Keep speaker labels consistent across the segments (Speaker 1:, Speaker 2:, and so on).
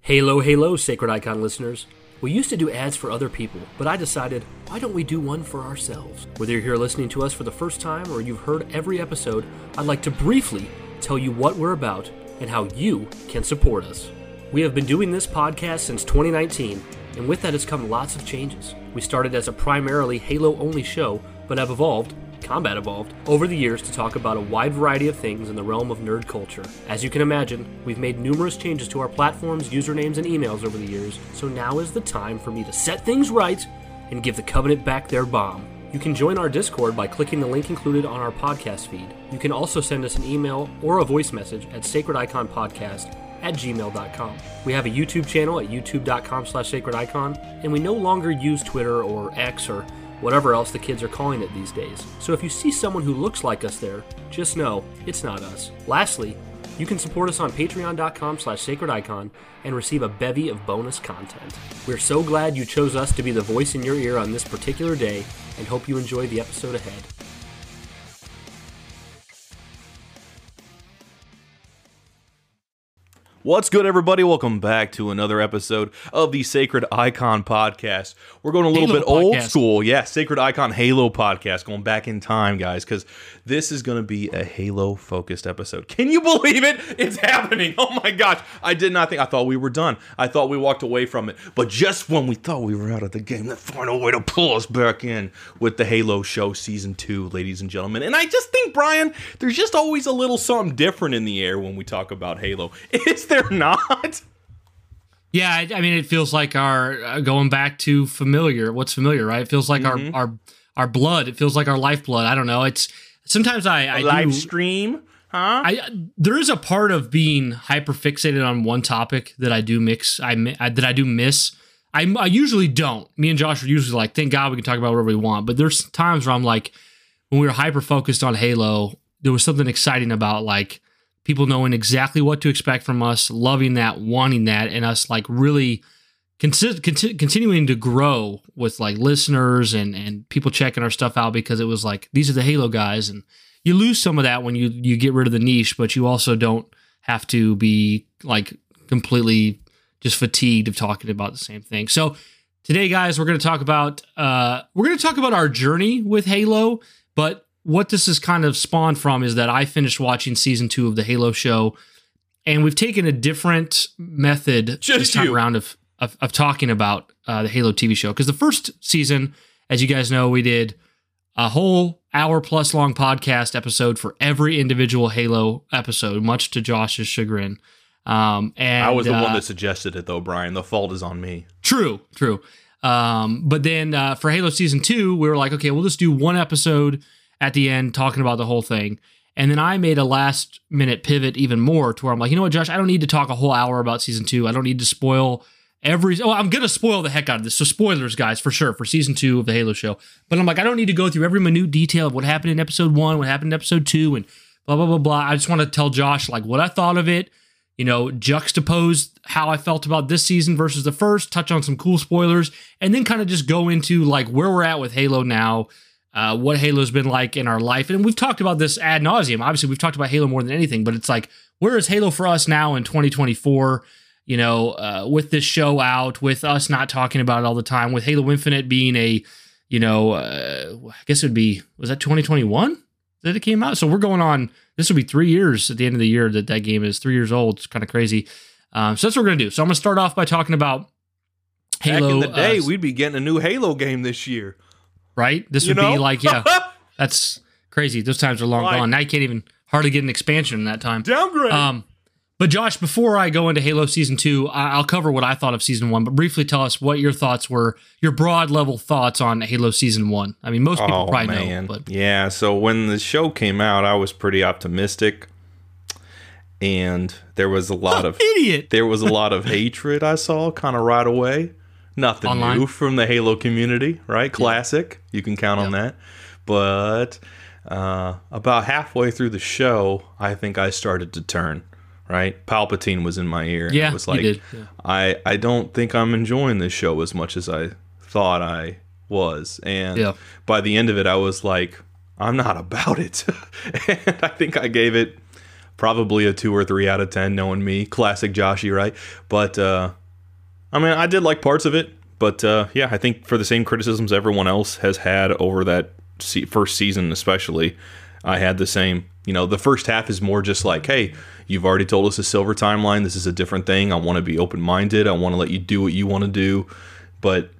Speaker 1: Halo, halo, Sacred Icon listeners. We used to do ads for other people, but I decided, why don't we do one for ourselves? Whether you're here listening to us for the first time or you've heard every episode, I'd like to briefly tell you what we're about and how you can support us. We have been doing this podcast since 2019, and with that has come lots of changes. We started as a primarily Halo-only show, but have evolved, Combat evolved, over the years to talk about a wide variety of things in the realm of nerd culture. As you can imagine, we've made numerous changes to our platforms, usernames, and emails over the years, so now is the time for me to set things right and give the Covenant back their bomb. You can join our Discord by clicking the link included on our podcast feed. You can also send us an email or a voice message at sacrediconpodcast@gmail.com. We have a YouTube channel at youtube.com/sacredicon, and we no longer use Twitter or X or whatever else the kids are calling it these days. So if you see someone who looks like us there, just know it's not us. Lastly, you can support us on patreon.com/sacredicon and receive a bevy of bonus content. We're so glad you chose us to be the voice in your ear on this particular day and hope you enjoy the episode ahead.
Speaker 2: What's good, everybody? Welcome back to another episode of the Sacred Icon Podcast. We're going a little bit old school. Yeah, Sacred Icon Halo Podcast, going back in time, guys, because this is going to be a Halo-focused episode. Can you believe it? It's happening. Oh, my gosh. I thought we were done. I thought we walked away from it. But just when we thought we were out of the game, they find a way to pull us back in with the Halo Show Season 2, ladies and gentlemen. And I just think, Brian, there's just always a little something different in the air when we talk about Halo. Is there not?
Speaker 3: Yeah, I mean, it feels like our going back to familiar. What's familiar, right? It feels like our blood. It feels like our lifeblood. I don't know. It's sometimes I
Speaker 2: live stream, huh?
Speaker 3: There is a part of being hyper fixated on one topic that I do miss. I usually don't. Me and Josh are usually like, thank God we can talk about whatever we want. But there's times where I'm like, when we were hyper focused on Halo, there was something exciting about like people knowing exactly what to expect from us, loving that, wanting that, and us like really continuing to grow with like listeners and people checking our stuff out, because it was like, these are the Halo guys. And you lose some of that when you get rid of the niche, but you also don't have to be like completely just fatigued of talking about the same thing. So today, guys, we're going to talk about our journey with Halo, but what this is kind of spawned from is that I finished watching season 2 of the Halo show, and we've taken a different method this time around of talking about the Halo TV show. Because the first season, as you guys know, we did a whole hour-plus long podcast episode for every individual Halo episode, much to Josh's chagrin. And
Speaker 2: I was the one that suggested it, though, Brian. The fault is on me.
Speaker 3: True. But then for Halo Season 2, we were like, okay, we'll just do one episode at the end talking about the whole thing. And then I made a last minute pivot even more to where I'm like, you know what, Josh, I don't need to talk a whole hour about season 2. I don't need to spoil I'm going to spoil the heck out of this. So spoilers, guys, for sure, for season 2 of the Halo show. But I'm like, I don't need to go through every minute detail of what happened in episode 1, what happened in episode 2, and blah, blah, blah, blah. I just want to tell Josh like what I thought of it, you know, juxtapose how I felt about this season versus the first, touch on some cool spoilers, and then kind of just go into like where we're at with Halo now, what Halo's been like in our life. And we've talked about this ad nauseum. Obviously, we've talked about Halo more than anything, but it's like, where is Halo for us now in 2024? You know, with this show out, with us not talking about it all the time, with Halo Infinite being a, you know, I guess it would be, was that 2021 that it came out? So we're going on, this will be 3 years at the end of the year that game is 3 years old. It's kind of crazy. So that's what we're going to do. So I'm going to start off by talking about Halo.
Speaker 2: Back in the day, we'd be getting a new Halo game this year.
Speaker 3: Right? This would be like, yeah, that's crazy. Those times are long gone. Now you can't even hardly get an expansion in that time.
Speaker 2: Downgrade.
Speaker 3: But Josh, before I go into Halo Season 2, I'll cover what I thought of Season 1, but briefly tell us what your thoughts were, your broad level thoughts on Halo Season 1. I mean, most people probably know. But
Speaker 2: yeah, so when the show came out, I was pretty optimistic. And there was a lot of there was a lot of hatred I saw kind of right away. Nothing
Speaker 3: online.
Speaker 2: New from the Halo community, right? Classic. You can count on that. But about halfway through the show, I think I started to turn. Right, Palpatine was in my ear.
Speaker 3: Yeah,
Speaker 2: it was like,
Speaker 3: you did. Yeah.
Speaker 2: I don't think I'm enjoying this show as much as I thought I was. And by the end of it, I was like, I'm not about it. And I think I gave it probably a 2 or 3 out of 10, knowing me. Classic Joshy, right? But I mean, I did like parts of it, but yeah, I think for the same criticisms everyone else has had over that first season especially, I had the same. You know, the first half is more just like, hey, you've already told us a silver timeline. This is a different thing. I want to be open-minded. I want to let you do what you want to do. But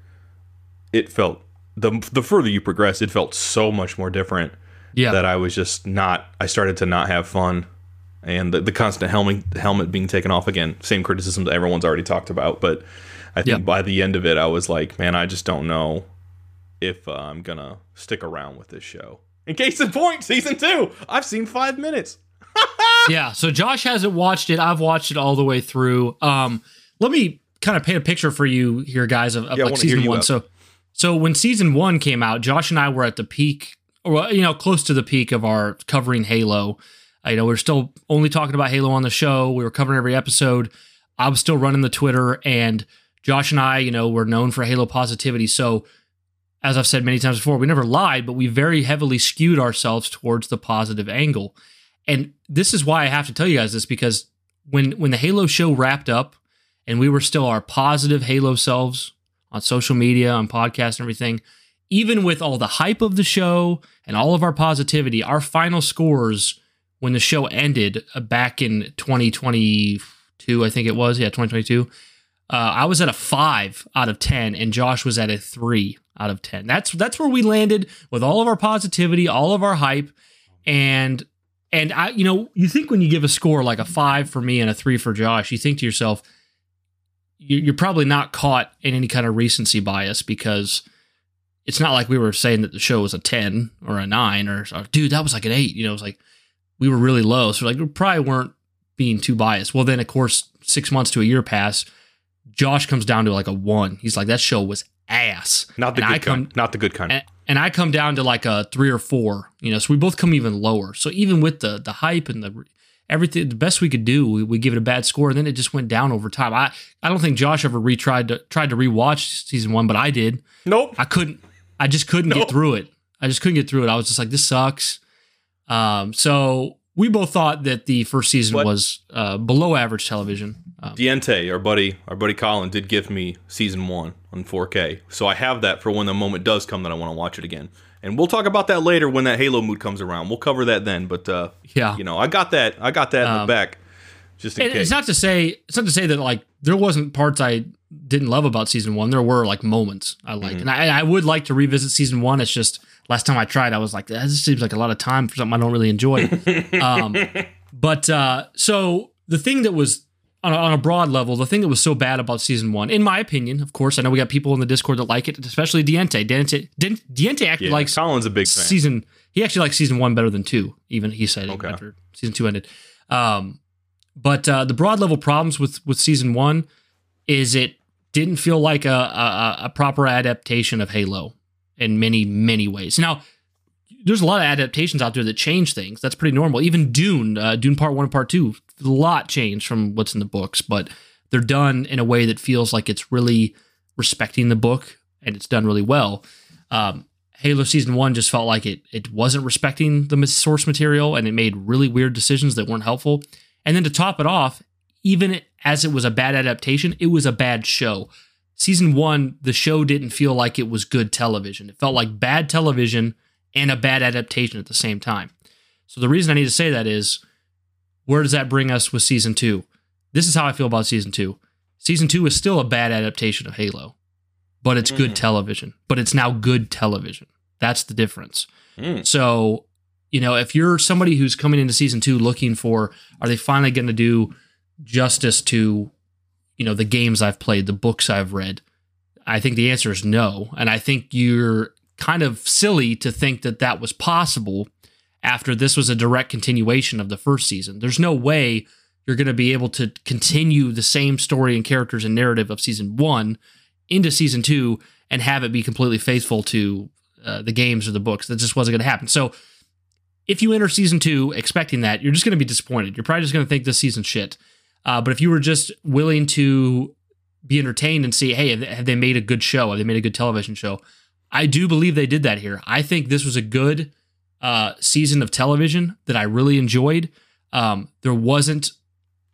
Speaker 2: it felt, the further you progress, it felt so much more different that I was just not, I started to not have fun. And the constant helmet being taken off again, same criticism that everyone's already talked about. But I think by the end of it, I was like, man, I just don't know if I'm going to stick around with this show. In case in point, season 2, I've seen 5 minutes.
Speaker 3: Yeah, so Josh hasn't watched it. I've watched it all the way through. Let me kind of paint a picture for you here, guys, of like season 1. So when season 1 came out, Josh and I were at the peak, or close to the peak of our covering Halo. We're still only talking about Halo on the show. We were covering every episode. I was still running the Twitter, and Josh and I, were known for Halo positivity. So as I've said many times before, we never lied, but we very heavily skewed ourselves towards the positive angle. And this is why I have to tell you guys this, because when the Halo show wrapped up and we were still our positive Halo selves on social media, on podcasts and everything, even with all the hype of the show and all of our positivity, our final scores when the show ended back in 2022, I think it was, 2022, I was at a 5 out of 10 and Josh was at a 3 out of 10. That's where we landed with all of our positivity, all of our hype, and I, you think when you give a score like a 5 for me and a 3 for Josh, you think to yourself, you're probably not caught in any kind of recency bias, because it's not like we were saying that the show was a 10 or a 9 or dude, that was like an 8. It was like we were really low, so like we probably weren't being too biased. Well, then of course 6 months to a year pass, Josh comes down to like a 1. He's like, that show was ass.
Speaker 2: Not the good kind. Not the good kind.
Speaker 3: And I come down to like a 3 or 4. So we both come even lower. So even with the hype and everything, the best we could do, we give it a bad score, and then it just went down over time. I don't think Josh ever tried to rewatch season 1, but I did.
Speaker 2: Nope.
Speaker 3: I just couldn't get through it. I was just like, this sucks. So we both thought that the first season was below average television.
Speaker 2: Diente, our buddy Colin, did give me season 1 on 4K, so I have that for when the moment does come that I want to watch it again. And we'll talk about that later when that Halo mood comes around. We'll cover that then. But I got that in the back, just in case. It's not to say that like there wasn't parts I didn't love about season 1. There were like moments I liked, and I would like to revisit season 1. It's just last time I tried, I was like, this seems like a lot of time for something I don't really enjoy. So the thing that was on a broad level, the thing that was so bad about season 1, in my opinion, of course, I know we got people in the Discord that like it, especially Diente. Diente actually likes Colin's a big fan.
Speaker 3: He actually likes season 1 better than 2, even he said after season 2 ended. But the broad level problems with season 1 is it didn't feel like a proper adaptation of Halo in many, many ways. Now, there's a lot of adaptations out there that change things. That's pretty normal. Even Dune Part 1 and Part 2, a lot changed from what's in the books, but they're done in a way that feels like it's really respecting the book, and it's done really well. Halo Season 1 just felt like it wasn't respecting the source material, and it made really weird decisions that weren't helpful. And then to top it off, even as it was a bad adaptation, it was a bad show. Season 1, the show didn't feel like it was good television. It felt like bad television and a bad adaptation at the same time. So the reason I need to say that is, where does that bring us with Season 2? This is how I feel about Season 2. Season 2 is still a bad adaptation of Halo, but it's good television. But it's now good television. That's the difference. So, if you're somebody who's coming into Season 2 looking for, are they finally going to do justice to, the games I've played, the books I've read? I think the answer is no. And I think you're kind of silly to think that that was possible after this was a direct continuation of the first season. There's no way you're going to be able to continue the same story and characters and narrative of season 1 into season 2 and have it be completely faithful to the games or the books. That just wasn't going to happen. So if you enter season 2 expecting that, you're just going to be disappointed. You're probably just going to think this season's shit. But if you were just willing to be entertained and see, hey, have they made a good show? Have they made a good television show? I do believe they did that here. I think this was a good season of television that I really enjoyed. There wasn't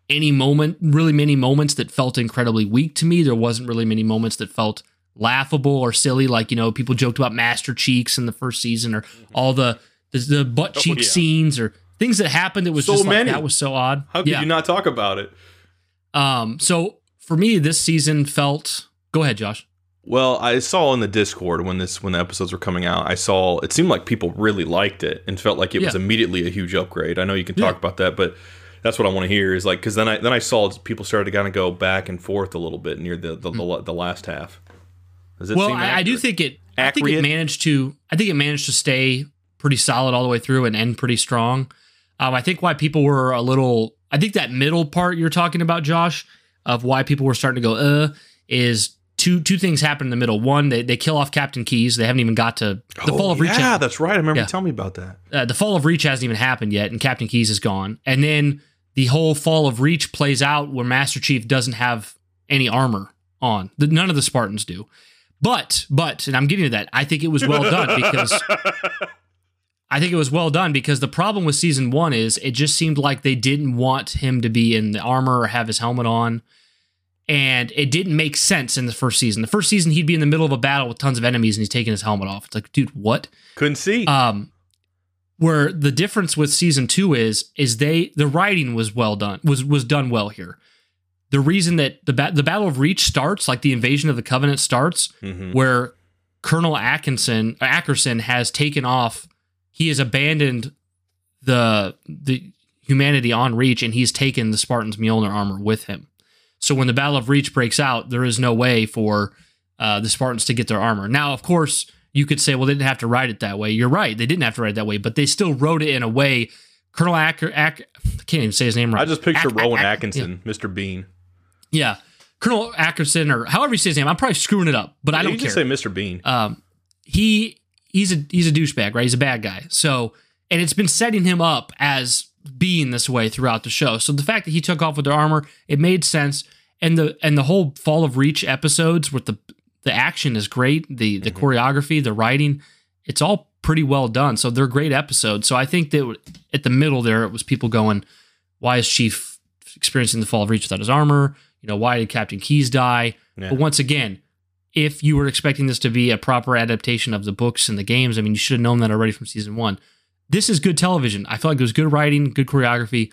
Speaker 3: really many moments that felt incredibly weak to me. There wasn't really many moments that felt laughable or silly. Like, people joked about Master Cheeks in the first season, or all the butt cheek scenes, or things that happened. It was so just many. That was so odd.
Speaker 2: How could you not talk about it?
Speaker 3: So for me, this season felt. Go ahead, Josh.
Speaker 2: Well, I saw in the Discord when the episodes were coming out, I saw it seemed like people really liked it and felt like it was immediately a huge upgrade. I know you can talk about that, but that's what I want to hear is like, because then I saw people started to kind of go back and forth a little bit near the last half. Does it seem
Speaker 3: I do think it. I think it managed to stay pretty solid all the way through and end pretty strong. I think why people were a little. I think that middle part you're talking about, Josh, of why people were starting to go is. Two things happen in the middle. One, they kill off Captain Keyes. They haven't even got to the Fall of Reach.
Speaker 2: Yeah, that's right. I remember you telling me about that.
Speaker 3: The Fall of Reach hasn't even happened yet, and Captain Keyes is gone. And then the whole Fall of Reach plays out where Master Chief doesn't have any armor on. None of the Spartans do. But, and I'm getting to that. I think it was well done because the problem with season 1 is it just seemed like they didn't want him to be in the armor or have his helmet on. And it didn't make sense in the first season. The first season, he'd be in the middle of a battle with tons of enemies and he's taking his helmet off. It's like, dude, what?
Speaker 2: Couldn't see.
Speaker 3: Where the difference with season 2 is the writing was well done, was done well here. The reason that the Battle of Reach starts, like the invasion of the Covenant starts, where Colonel Ackerson has taken off. He has abandoned the humanity on Reach, and he's taken the Spartans' Mjolnir armor with him. So when the Battle of Reach breaks out, there is no way for the Spartans to get their armor. Now, of course, you could say, well, they didn't have to write it that way. You're right. They didn't have to write it that way, but they still wrote it in a way. Colonel I can't even say his name right.
Speaker 2: I just picture Rowan Atkinson, Mr. Bean.
Speaker 3: Yeah. Colonel Ackerson, or however you say his name. I'm probably screwing it up, but I don't care.
Speaker 2: You can say Mr. Bean.
Speaker 3: He's a douchebag, right? He's a bad guy. So, and it's been setting him up as being this way throughout the show. So the fact that he took off with their armor, it made sense. And the whole Fall of Reach episodes with the action is great. The choreography, the writing, it's all pretty well done. So they're great episodes. So I think that at the middle there, it was people going, why is Chief experiencing the Fall of Reach without his armor? Why did Captain Keyes die? Yeah. But once again, if you were expecting this to be a proper adaptation of the books and the games, I mean, you should have known that already from season 1. This is good television. I feel like it was good writing, good choreography.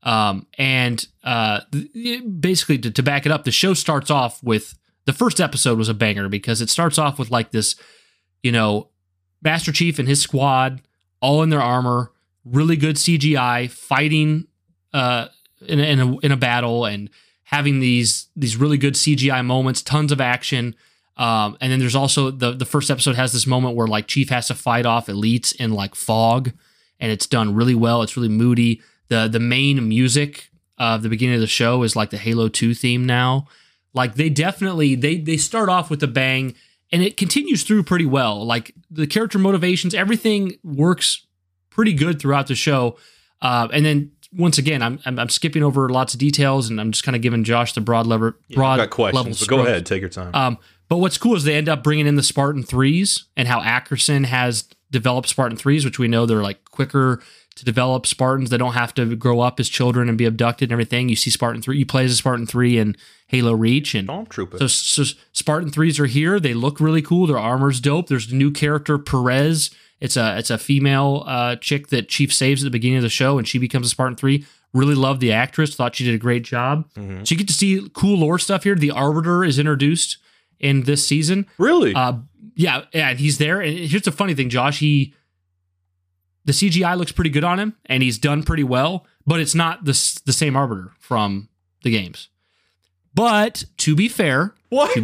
Speaker 3: Basically to back it up, the show starts off with the first episode was a banger because it starts off with like this, Master Chief and his squad all in their armor, really good CGI, fighting in a battle and having these really good CGI moments, tons of action. And then there's also the first episode has this moment where like Chief has to fight off elites in like fog, and it's done really well. It's really moody. The main music of the beginning of the show is like the Halo 2 theme now. Like they definitely, they start off with a bang and it continues through pretty well. Like the character motivations, everything works pretty good throughout the show. And then once again, I'm skipping over lots of details and I'm just kind of giving Josh the broad level.
Speaker 2: I've got questions, but go ahead, take your time.
Speaker 3: But what's cool is they end up bringing in the Spartan 3s and how Ackerson has developed Spartan 3s, which we know they're like quicker to develop Spartans. They don't have to grow up as children and be abducted and everything. You see Spartan 3, you play as a Spartan 3 in Halo Reach. And
Speaker 2: Stormtrooper.
Speaker 3: So Spartan 3s are here. They look really cool. Their armor's dope. There's a new character, Perez. It's a female chick that Chief saves at the beginning of the show, and she becomes a Spartan 3. Really loved the actress. Thought she did a great job. Mm-hmm. So you get to see cool lore stuff here. The Arbiter is introduced in this season.
Speaker 2: Really?
Speaker 3: Yeah, and he's there. And here's the funny thing, Josh. The CGI looks pretty good on him, and he's done pretty well, but it's not the same Arbiter from the games. But to be fair,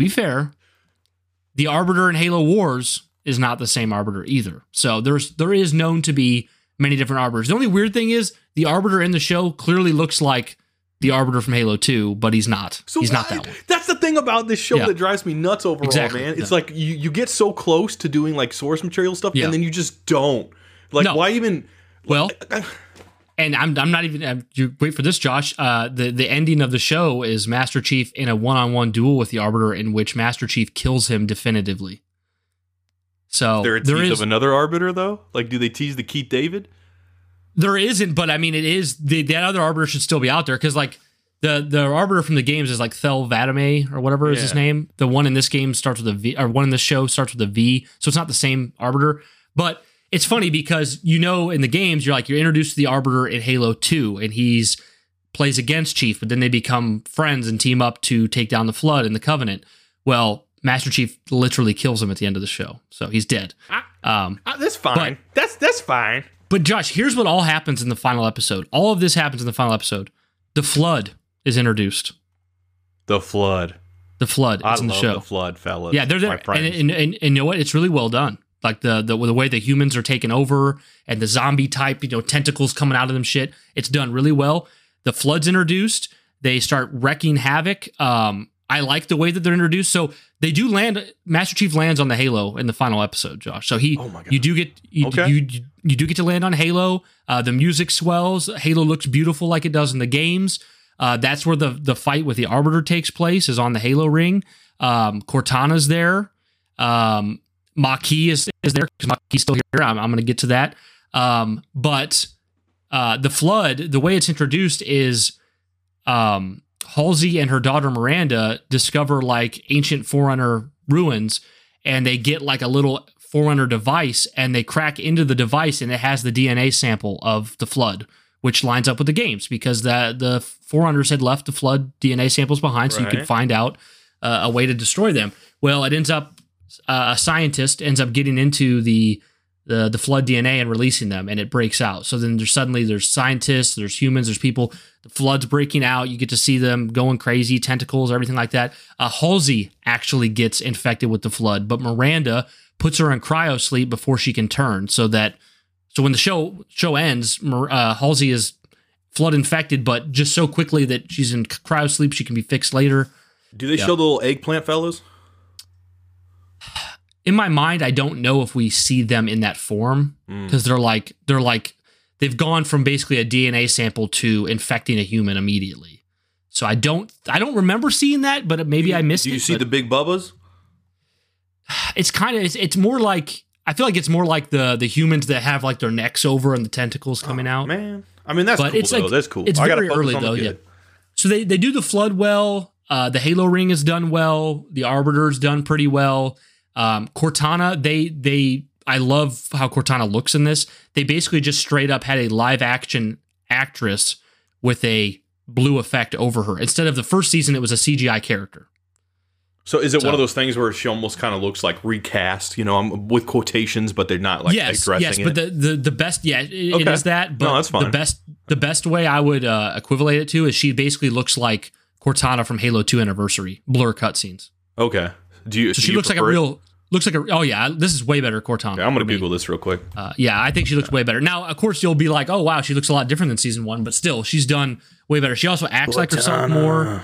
Speaker 3: the Arbiter in Halo Wars is not the same Arbiter either. So there is known to be many different Arbiters. The only weird thing is the Arbiter in the show clearly looks like the Arbiter from Halo 2, but he's not.
Speaker 2: So
Speaker 3: he's not that one.
Speaker 2: That's the thing about this show that drives me nuts overall, man. It's like you get so close to doing like source material stuff, and then you just don't. Like, why even?
Speaker 3: Well, and I'm not even. You wait for this, Josh. The ending of the show is Master Chief in a one-on-one duel with the Arbiter, in which Master Chief kills him definitively. So
Speaker 2: there is of another Arbiter though. Like, do they tease the Keith David?
Speaker 3: There isn't, but I mean, it is that other Arbiter should still be out there because, like, The Arbiter from the games is like Thel Vadame or whatever is his name. The one in this game starts with a V, or one in this show starts with a V. So it's not the same Arbiter. But it's funny because, in the games, you're introduced to the Arbiter in Halo 2, and he's plays against Chief, but then they become friends and team up to take down the Flood and the Covenant. Well, Master Chief literally kills him at the end of the show. So he's dead.
Speaker 2: That's fine. That's fine.
Speaker 3: But Josh, here's what all happens in the final episode. All of this happens in the final episode. The Flood is introduced.
Speaker 2: The Flood is in the show. The Flood, fellas.
Speaker 3: Yeah, they're there, and you know what? It's really well done. Like the way the humans are taken over and the zombie type, tentacles coming out of them. Shit, it's done really well. The Flood's introduced. They start wrecking havoc. I like the way that they're introduced. So they do land. Master Chief lands on the Halo in the final episode, Josh. So you do get you do get to land on Halo. The music swells. Halo looks beautiful like it does in the games. That's where the fight with the Arbiter takes place, is on the Halo ring. Cortana's there. Maquis is there because Maquis is still here. I'm going to get to that. But the Flood, the way it's introduced is Halsey and her daughter Miranda discover like ancient Forerunner ruins, and they get like a little Forerunner device, and they crack into the device, and it has the DNA sample of the Flood, which lines up with the games because the Forerunners had left the Flood DNA samples behind, so you could find out a way to destroy them. Well, it ends up a scientist ends up getting into the Flood DNA and releasing them, and it breaks out. So then there's scientists, there's humans, there's people. The Flood's breaking out. You get to see them going crazy, tentacles, everything like that. Halsey actually gets infected with the Flood, but Miranda puts her in cryo sleep before she can turn. So when the show ends, Halsey is Flood infected, but just so quickly that she's in cryo sleep, she can be fixed later.
Speaker 2: Do they show the little eggplant fellows?
Speaker 3: In my mind, I don't know if we see them in that form because they've gone from basically a DNA sample to infecting a human immediately. So I don't remember seeing that, but maybe I missed it.
Speaker 2: Do you see the big bubbas?
Speaker 3: It's more like, I feel like it's more like the humans that have like their necks over and the tentacles coming out.
Speaker 2: Man, I mean that's cool though. That's cool.
Speaker 3: It's very early though. Yeah. So they do the Flood well. The Halo ring is done well. The Arbiter's done pretty well. Cortana, I love how Cortana looks in this. They basically just straight up had a live action actress with a blue effect over her. Instead of the first season, it was a CGI character.
Speaker 2: So is it one of those things where she almost kind of looks like recast, with quotations, but they're not like addressing it? Yes,
Speaker 3: but the best, it is that. But
Speaker 2: that's fine.
Speaker 3: The best way I would equivalent it to is she basically looks like Cortana from Halo 2 Anniversary, blur cutscenes.
Speaker 2: Okay.
Speaker 3: She looks like a real... this is way better Cortana.
Speaker 2: Okay, I'm going to Google this real quick.
Speaker 3: I think she looks way better. Now, of course, you'll be like, oh, wow, she looks a lot different than season 1, but still, she's done way better. She also acts like herself more.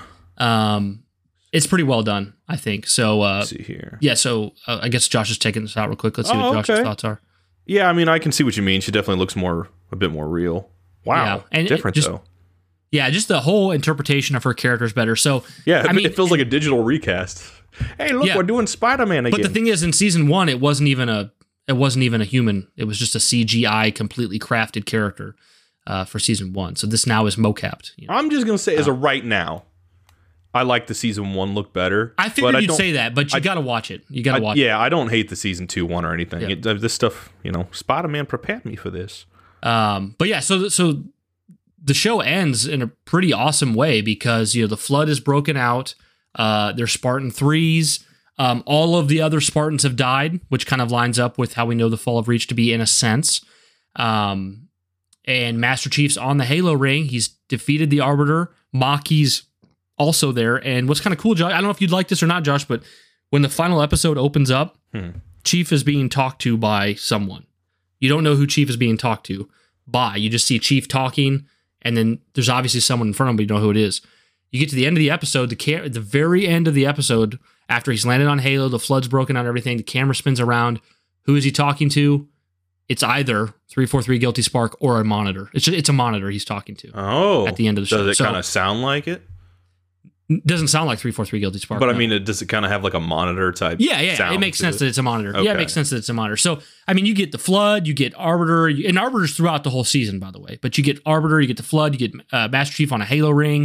Speaker 3: It's pretty well done, I think. So,
Speaker 2: let's see here.
Speaker 3: Yeah, so I guess Josh is taking this out real quick. Let's see what Josh's thoughts are.
Speaker 2: Yeah, I mean, I can see what you mean. She definitely looks a bit more real. Wow. Yeah. And different, though.
Speaker 3: Yeah, just the whole interpretation of her character is better. So,
Speaker 2: yeah, it feels like a digital recast. Hey, look, we're doing Spider-Man again.
Speaker 3: But the thing is, in season 1, it wasn't even a human. It was just a CGI, completely crafted character for season 1. So this now is mocapped.
Speaker 2: I'm just gonna say, as of right now, I like the season 1 look better.
Speaker 3: I figured you'd say that, but you got to watch it. You got to watch it.
Speaker 2: Yeah, I don't hate the season 2 one or anything. Yeah. This stuff, Spider-Man prepared me for this.
Speaker 3: But yeah, so the show ends in a pretty awesome way because the Flood is broken out. They're Spartan 3s. All of the other Spartans have died, which kind of lines up with how we know the Fall of Reach to be in a sense. And Master Chief's on the Halo ring. He's defeated the Arbiter. Maquis also there. And what's kind of cool, Josh, I don't know if you'd like this or not, Josh, but when the final episode opens up, Chief is being talked to by someone. You don't know who Chief is being talked to by. You just see Chief talking, and then there's obviously someone in front of him, but you don't know who it is. You get to the end of the episode, the very end of the episode, after he's landed on Halo, the Flood's broken out, everything, the camera spins around. Who is he talking to? It's either 343 Guilty Spark or a monitor. It's a monitor he's talking to.
Speaker 2: Oh.
Speaker 3: At the end of the show.
Speaker 2: Does it kind of sound like it?
Speaker 3: Doesn't sound like 343 Guilty Spark.
Speaker 2: But I mean, does it kind of have like a monitor type?
Speaker 3: Yeah. It makes sense that it's a monitor. Okay. Yeah, it makes sense that it's a monitor. So, I mean, you get the Flood, you get Arbiter, and Arbiter's throughout the whole season, by the way. But you get Arbiter, you get the Flood, you get Master Chief on a Halo ring.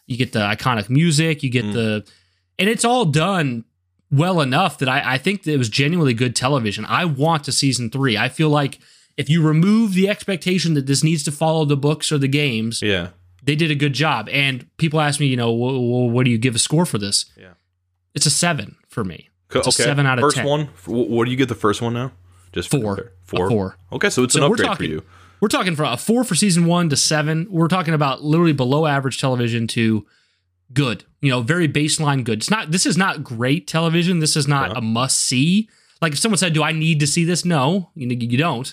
Speaker 3: You get the iconic music. You get and it's all done well enough that I think that it was genuinely good television. I want a season 3. I feel like if you remove the expectation that this needs to follow the books or the games, they did a good job. And people ask me, what do you give a score for this? Yeah, it's a 7 for me. It's a 7 out of 10.
Speaker 2: First one, what do you get the first one now? Just
Speaker 3: 4.
Speaker 2: 4. Okay, so it's an upgrade for you.
Speaker 3: We're talking from a 4 for season 1 to 7. We're talking about literally below average television to good. Very baseline good. This is not great television. This is not a must see. Like if someone said, "Do I need to see this?" No, you don't.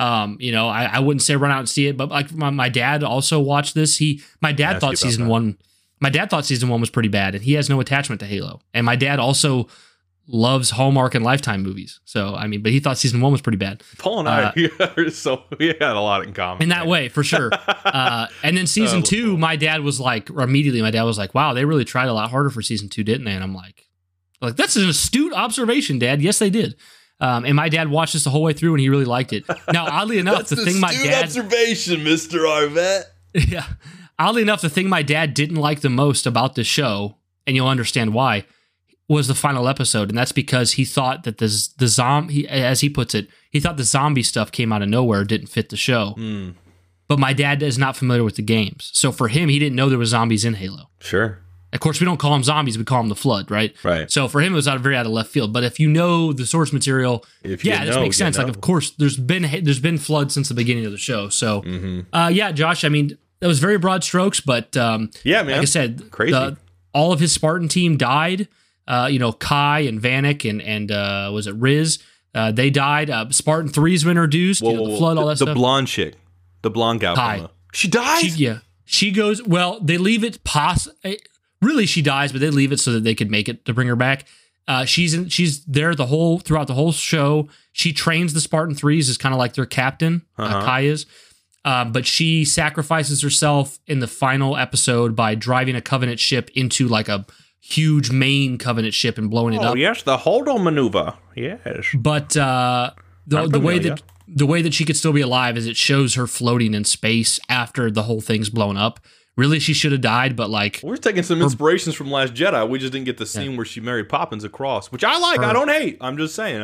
Speaker 3: I wouldn't say run out and see it, but like my dad also watched this. My dad thought season 1 was pretty bad, and he has no attachment to Halo. And my dad also loves Hallmark and Lifetime movies. So, but he thought season 1 was pretty bad.
Speaker 2: Paul and I, we had a lot in common.
Speaker 3: In that way, for sure. And then season 2, my dad was like, wow, they really tried a lot harder for season 2, didn't they? And I'm like, that's an astute observation, Dad. Yes, they did. And my dad watched this the whole way through, and he really liked it. Now, oddly enough,
Speaker 2: that's observation, Mr. Arvett.
Speaker 3: Yeah. Oddly enough, the thing my dad didn't like the most about this show, and you'll understand why, was the final episode. And that's because he thought that the zombie, as he puts it, he thought the zombie stuff came out of nowhere, didn't fit the show. But my dad is not familiar with the games. So for him, he didn't know there was zombies in Halo.
Speaker 2: Sure.
Speaker 3: Of course, we don't call them zombies, we call them the Flood, right?
Speaker 2: Right.
Speaker 3: So for him, it was very out of left field. But if you know the source material, this makes sense. Like, of course, there's been Flood since the beginning of the show. So, Josh, that was very broad strokes, but like I said,
Speaker 2: crazy.
Speaker 3: All of his Spartan team died. Kai and Vanek and was it Riz? They died. Spartan 3s were introduced. The Flood, all that stuff.
Speaker 2: The blonde chick, the blonde gal.
Speaker 3: Kai.
Speaker 2: She dies?
Speaker 3: She goes, well, they leave it really, she dies, but they leave it so that they could make it to bring her back. She's there throughout the whole show. She trains the Spartan 3s as kind of like their captain. Kai is, but she sacrifices herself in the final episode by driving a Covenant ship into like a huge main Covenant ship and blowing it up.
Speaker 2: Oh yes, the hold-on maneuver. Yes,
Speaker 3: but the way that she could still be alive is it shows her floating in space after the whole thing's blown up. Really, she should have died, but like...
Speaker 2: We're taking some inspirations from Last Jedi. We just didn't get the scene where she married Poppins across, which I like. I don't hate. I'm just saying,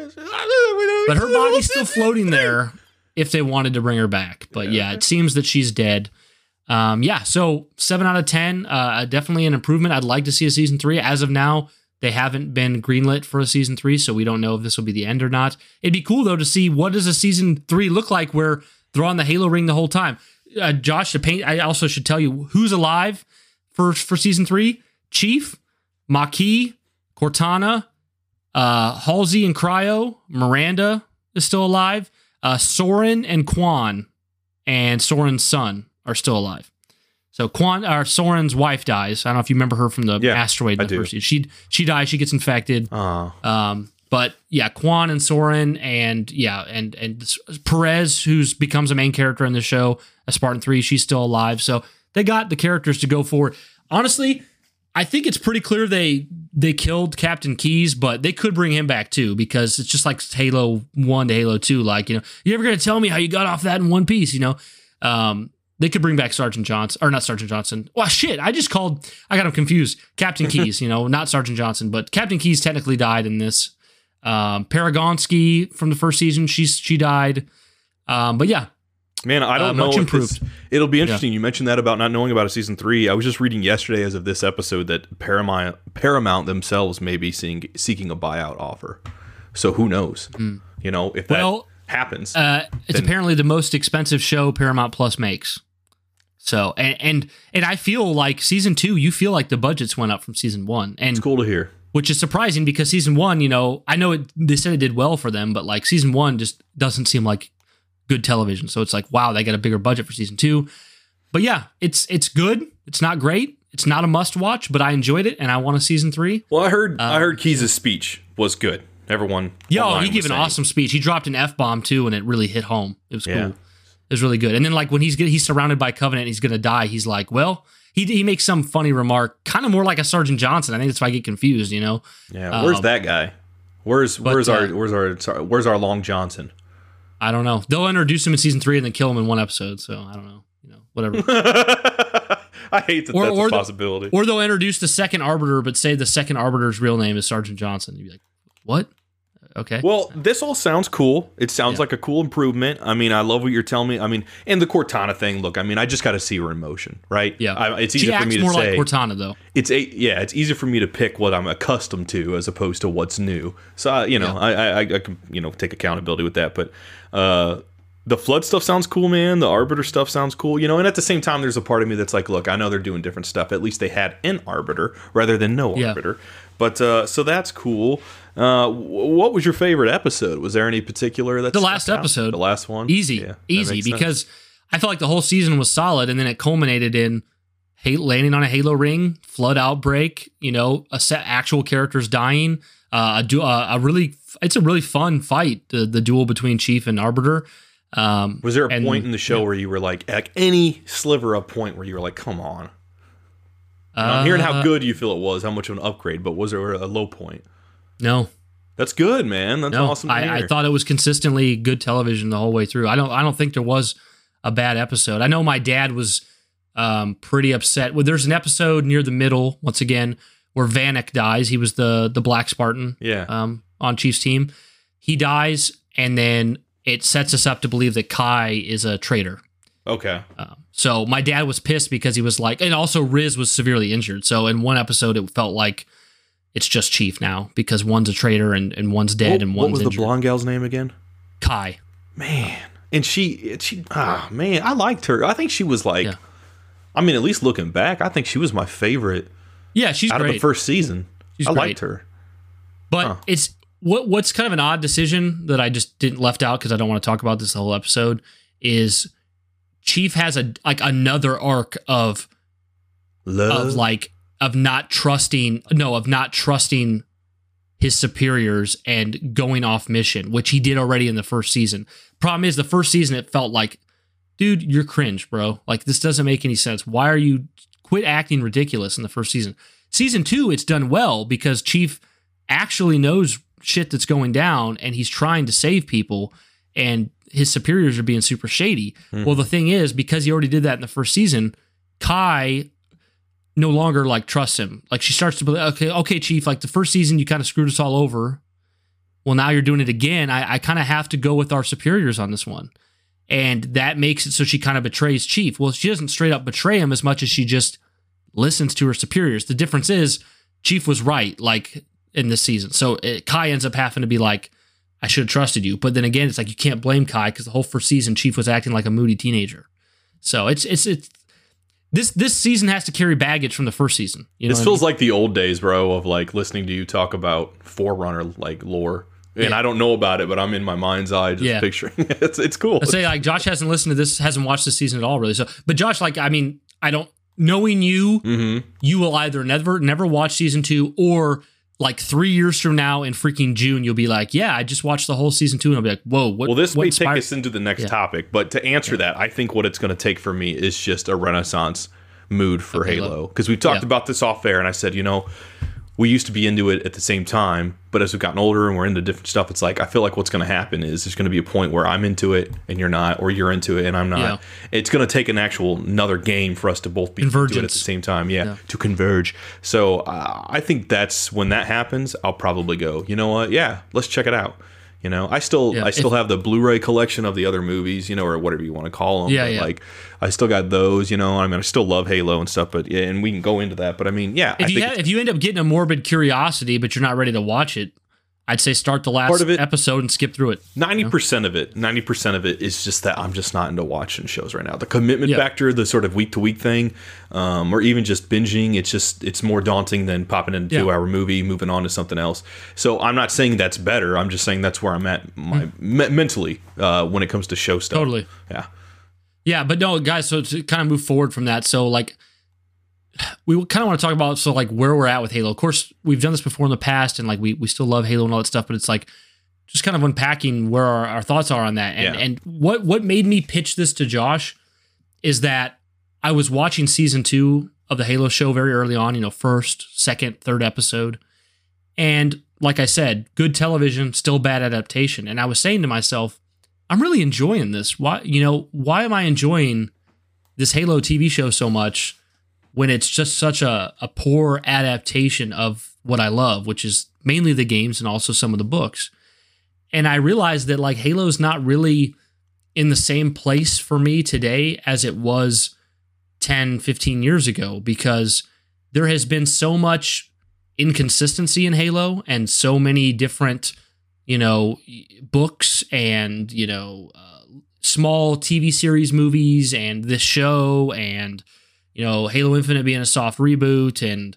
Speaker 3: But her body's still floating there if they wanted to bring her back. But it seems that she's dead. So 7 out of 10, definitely an improvement. I'd like to see a season 3. As of now, they haven't been greenlit for a season 3, so we don't know if this will be the end or not. It'd be cool, though, to see what does a season 3 look like where they're on the Halo ring the whole time. Josh, I also should tell you who's alive for season 3. Chief, Maquis, Cortana, Halsey and Cryo, Miranda is still alive. Soren and Quan and Soren's son are still alive. So Soren's wife dies. I don't know if you remember her from the asteroid in the first season. She dies, she gets infected. But Quan and Soren and Perez, who becomes a main character in the show, a Spartan 3, she's still alive. So they got the characters to go forward. Honestly, I think it's pretty clear they killed Captain Keyes, but they could bring him back too, because it's just like Halo 1 to Halo 2. Like, you're ever going to tell me how you got off that in one piece, They could bring back Sergeant Johnson, or not Sergeant Johnson. Well, shit, I got him confused. Captain Keyes, not Sergeant Johnson, but Captain Keyes technically died in this. Paragonsky from the first season, she died. But yeah. Man,
Speaker 2: I don't know. It'll be interesting. You mentioned that about not knowing about a season 3. I was just reading yesterday as of this episode that Paramount themselves may be seeking a buyout offer. So who knows? If that happens.
Speaker 3: It's apparently the most expensive show Paramount Plus makes. So, and I feel like season 2, you feel like the budgets went up from season 1. And
Speaker 2: it's cool to hear.
Speaker 3: Which is surprising because season 1, I know they said it did well for them, but like season 1 just doesn't seem like good television. So it's like, wow, they got a bigger budget for season 2. But yeah, it's good. It's not great. It's not a must watch, but I enjoyed it and I want a season 3.
Speaker 2: Well, I heard Keyes' speech was good. Everyone.
Speaker 3: Yeah, he gave an awesome speech. He dropped an F-bomb too, and it really hit home. It was cool. It was really good. And then like when he's surrounded by Covenant and he's going to die, he's like, well, he makes some funny remark, kind of more like a Sergeant Johnson. I think that's why I get confused, Yeah,
Speaker 2: where's that guy? Where's our Long Johnson?
Speaker 3: I don't know. They'll introduce him in season 3 and then kill him in one episode. So I don't know. Whatever.
Speaker 2: I hate that that's a possibility.
Speaker 3: Or they'll introduce the second Arbiter, but say the second Arbiter's real name is Sergeant Johnson. You'd be like, what? Okay.
Speaker 2: Well, this all sounds cool. It sounds like a cool improvement. I mean, I love what you're telling me. I mean, and the Cortana thing. Look, I mean, I just got to see her in motion, right?
Speaker 3: Yeah.
Speaker 2: It's easy for me to
Speaker 3: more
Speaker 2: say.
Speaker 3: Like Cortana, though.
Speaker 2: It's easy for me to pick what I'm accustomed to as opposed to what's new. So I can take accountability with that. But the Flood stuff sounds cool, man. The Arbiter stuff sounds cool, and at the same time, there's a part of me that's like, look, I know they're doing different stuff. At least they had an Arbiter rather than no Arbiter. But so that's cool. What was your favorite episode? Was there any particular that
Speaker 3: the last episode?
Speaker 2: The last one,
Speaker 3: easy because I felt like the whole season was solid, and then it culminated in landing on a Halo ring, Flood outbreak. Actual characters dying. It's a really fun fight. The duel between Chief and Arbiter.
Speaker 2: Was there a point in the show where you were like any sliver of point where you were like, come on? I'm hearing how good you feel it was, how much of an upgrade, but was there a low point?
Speaker 3: No.
Speaker 2: That's good, man. That's awesome to hear.
Speaker 3: I thought it was consistently good television the whole way through. I don't think there was a bad episode. I know my dad was pretty upset. Well, there's an episode near the middle, once again, where Vanek dies. He was the Black Spartan on Chief's team. He dies, and then it sets us up to believe that Kai is a traitor.
Speaker 2: Okay.
Speaker 3: So my dad was pissed because he was like, and also Riz was severely injured. So in one episode, it felt like it's just Chief now because one's a traitor and one's dead and one's injured.
Speaker 2: What was the blonde gal's name again?
Speaker 3: Kai.
Speaker 2: Man. And man, I liked her. I think she was like, I mean, at least looking back, I think she was my favorite.
Speaker 3: Yeah, she's
Speaker 2: out
Speaker 3: great.
Speaker 2: Of the first season. I liked her.
Speaker 3: But it's what's kind of an odd decision that I just didn't left out because I don't want to talk about this the whole episode is Chief has another arc of
Speaker 2: love,
Speaker 3: of not trusting his superiors and going off mission, which he did already in the first season. Problem is, the first season it felt like, dude, you're cringe, bro. Like this doesn't make any sense. Why are you quit acting ridiculous in the first season? Season 2, it's done well because Chief actually knows shit that's going down and he's trying to save people and his superiors are being super shady. Well, the thing is, because he already did that in the first season, Kai no longer trusts him. Like she starts to believe, okay, Chief, like the first season you kind of screwed us all over. Well, now you're doing it again. I kind of have to go with our superiors on this one. And that makes it so she kind of betrays Chief. Well, she doesn't straight up betray him as much as she just listens to her superiors. The difference is Chief was right, in this season. So Kai ends up having to be like, I should have trusted you. But then again, it's like you can't blame Kai because the whole first season Chief was acting like a moody teenager. So it's this season has to carry baggage from the first season. This
Speaker 2: feels like the old days, bro, of listening to you talk about Forerunner lore. And I don't know about it, but I'm in my mind's eye just picturing it. It's cool.
Speaker 3: I say Josh hasn't listened to this, hasn't watched this season at all, really. So, but Josh, I don't knowing you, you will either never watch season 2 or 3 years from now in freaking June, you'll be like, yeah, I just watched the whole season 2 and I'll be like, whoa, what?
Speaker 2: Well, this may take us into the next topic, but to answer that, I think what it's going to take for me is just a renaissance mood for Halo. Because we've talked about this off air and I said, we used to be into it at the same time, but as we've gotten older and we're into different stuff, it's like, I feel like what's going to happen is there's going to be a point where I'm into it and you're not, or you're into it and I'm not. Yeah. It's going to take another game for us to both be into it at the same time. Yeah. To converge. So I think that's when that happens, I'll probably go, you know what? Yeah, let's check it out. I still have the Blu-ray collection of the other movies, or whatever you want to call them. I still got those, I still love Halo and stuff, but and we can go into that. But
Speaker 3: if you end up getting a morbid curiosity, but you're not ready to watch it, I'd say start the last episode and skip through it.
Speaker 2: 90% of it is just that I'm just not into watching shows right now. The commitment factor, the sort of week-to-week thing, or even just binging, it's more daunting than popping in a 2-hour movie, moving on to something else. So I'm not saying that's better. I'm just saying that's where I'm at mentally when it comes to show stuff.
Speaker 3: Totally.
Speaker 2: Yeah.
Speaker 3: Yeah, but no, guys, so to kind of move forward from that, so we kind of want to talk about where we're at with Halo. Of course, we've done this before in the past, and we still love Halo and all that stuff. But it's just kind of unpacking where our thoughts are on that. And what made me pitch this to Josh is that I was watching season 2 of the Halo show very early on. First, second, third episode, and like I said, good television, still bad adaptation. And I was saying to myself, I'm really enjoying this. Why am I enjoying this Halo TV show so much? when it's just such a poor adaptation of what I love, which is mainly the games and also some of the books. And I realized that like Halo's not really in the same place for me today as it was 10, 15 years ago, because there has been so much inconsistency in Halo and so many different, books and, small TV series movies and this show and, Halo Infinite being a soft reboot and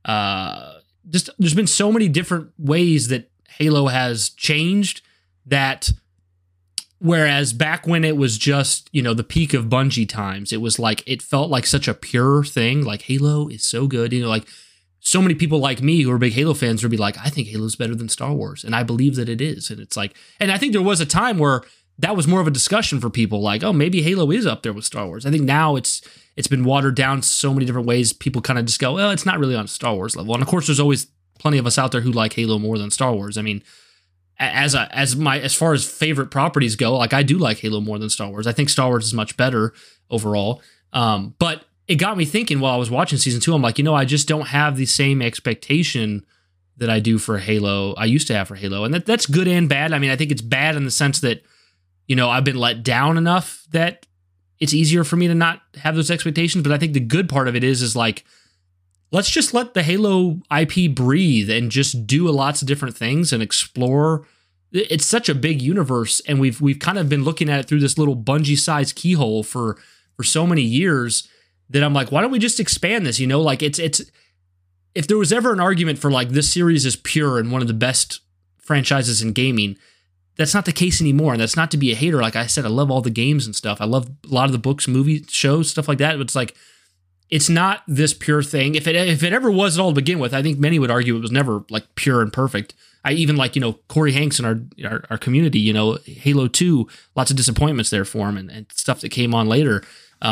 Speaker 3: just there's been so many different ways that Halo has changed that whereas back when it was just, the peak of Bungie times, it was like, it felt like such a pure thing. Like Halo is so good, like so many people like me who are big Halo fans would be like, I think Halo's better than Star Wars. And I believe that it is. And it's like, and I think there was a time where that was more of a discussion for people like, oh, maybe Halo is up there with Star Wars. I think now it's been watered down so many different ways. People kind of just go, well, it's not really on a Star Wars level. And of course, there's always plenty of us out there who like Halo more than Star Wars. I mean, as far as favorite properties go, like I do like Halo more than Star Wars. I think Star Wars is much better overall. But it got me thinking while I was watching season 2, I'm like, I just don't have the same expectation that I do for Halo. I used to have for Halo. And that's good and bad. I mean, I think it's bad in the sense that, I've been let down enough that it's easier for me to not have those expectations. But I think the good part of it is like, let's just let the Halo IP breathe and just do lots of different things and explore. It's such a big universe, and we've kind of been looking at it through this little Bungie-sized keyhole for so many years that I'm like, why don't we just expand this? Like it's if there was ever an argument for like this series is pure and one of the best franchises in gaming, that's not the case anymore. And that's not to be a hater. Like I said, I love all the games and stuff. I love a lot of the books, movies, shows, stuff like that. But it's like, it's not this pure thing. If it ever was at all to begin with, I think many would argue it was never like pure and perfect. I even like, Corey Hanks in our community, Halo 2, lots of disappointments there for him and stuff that came on later.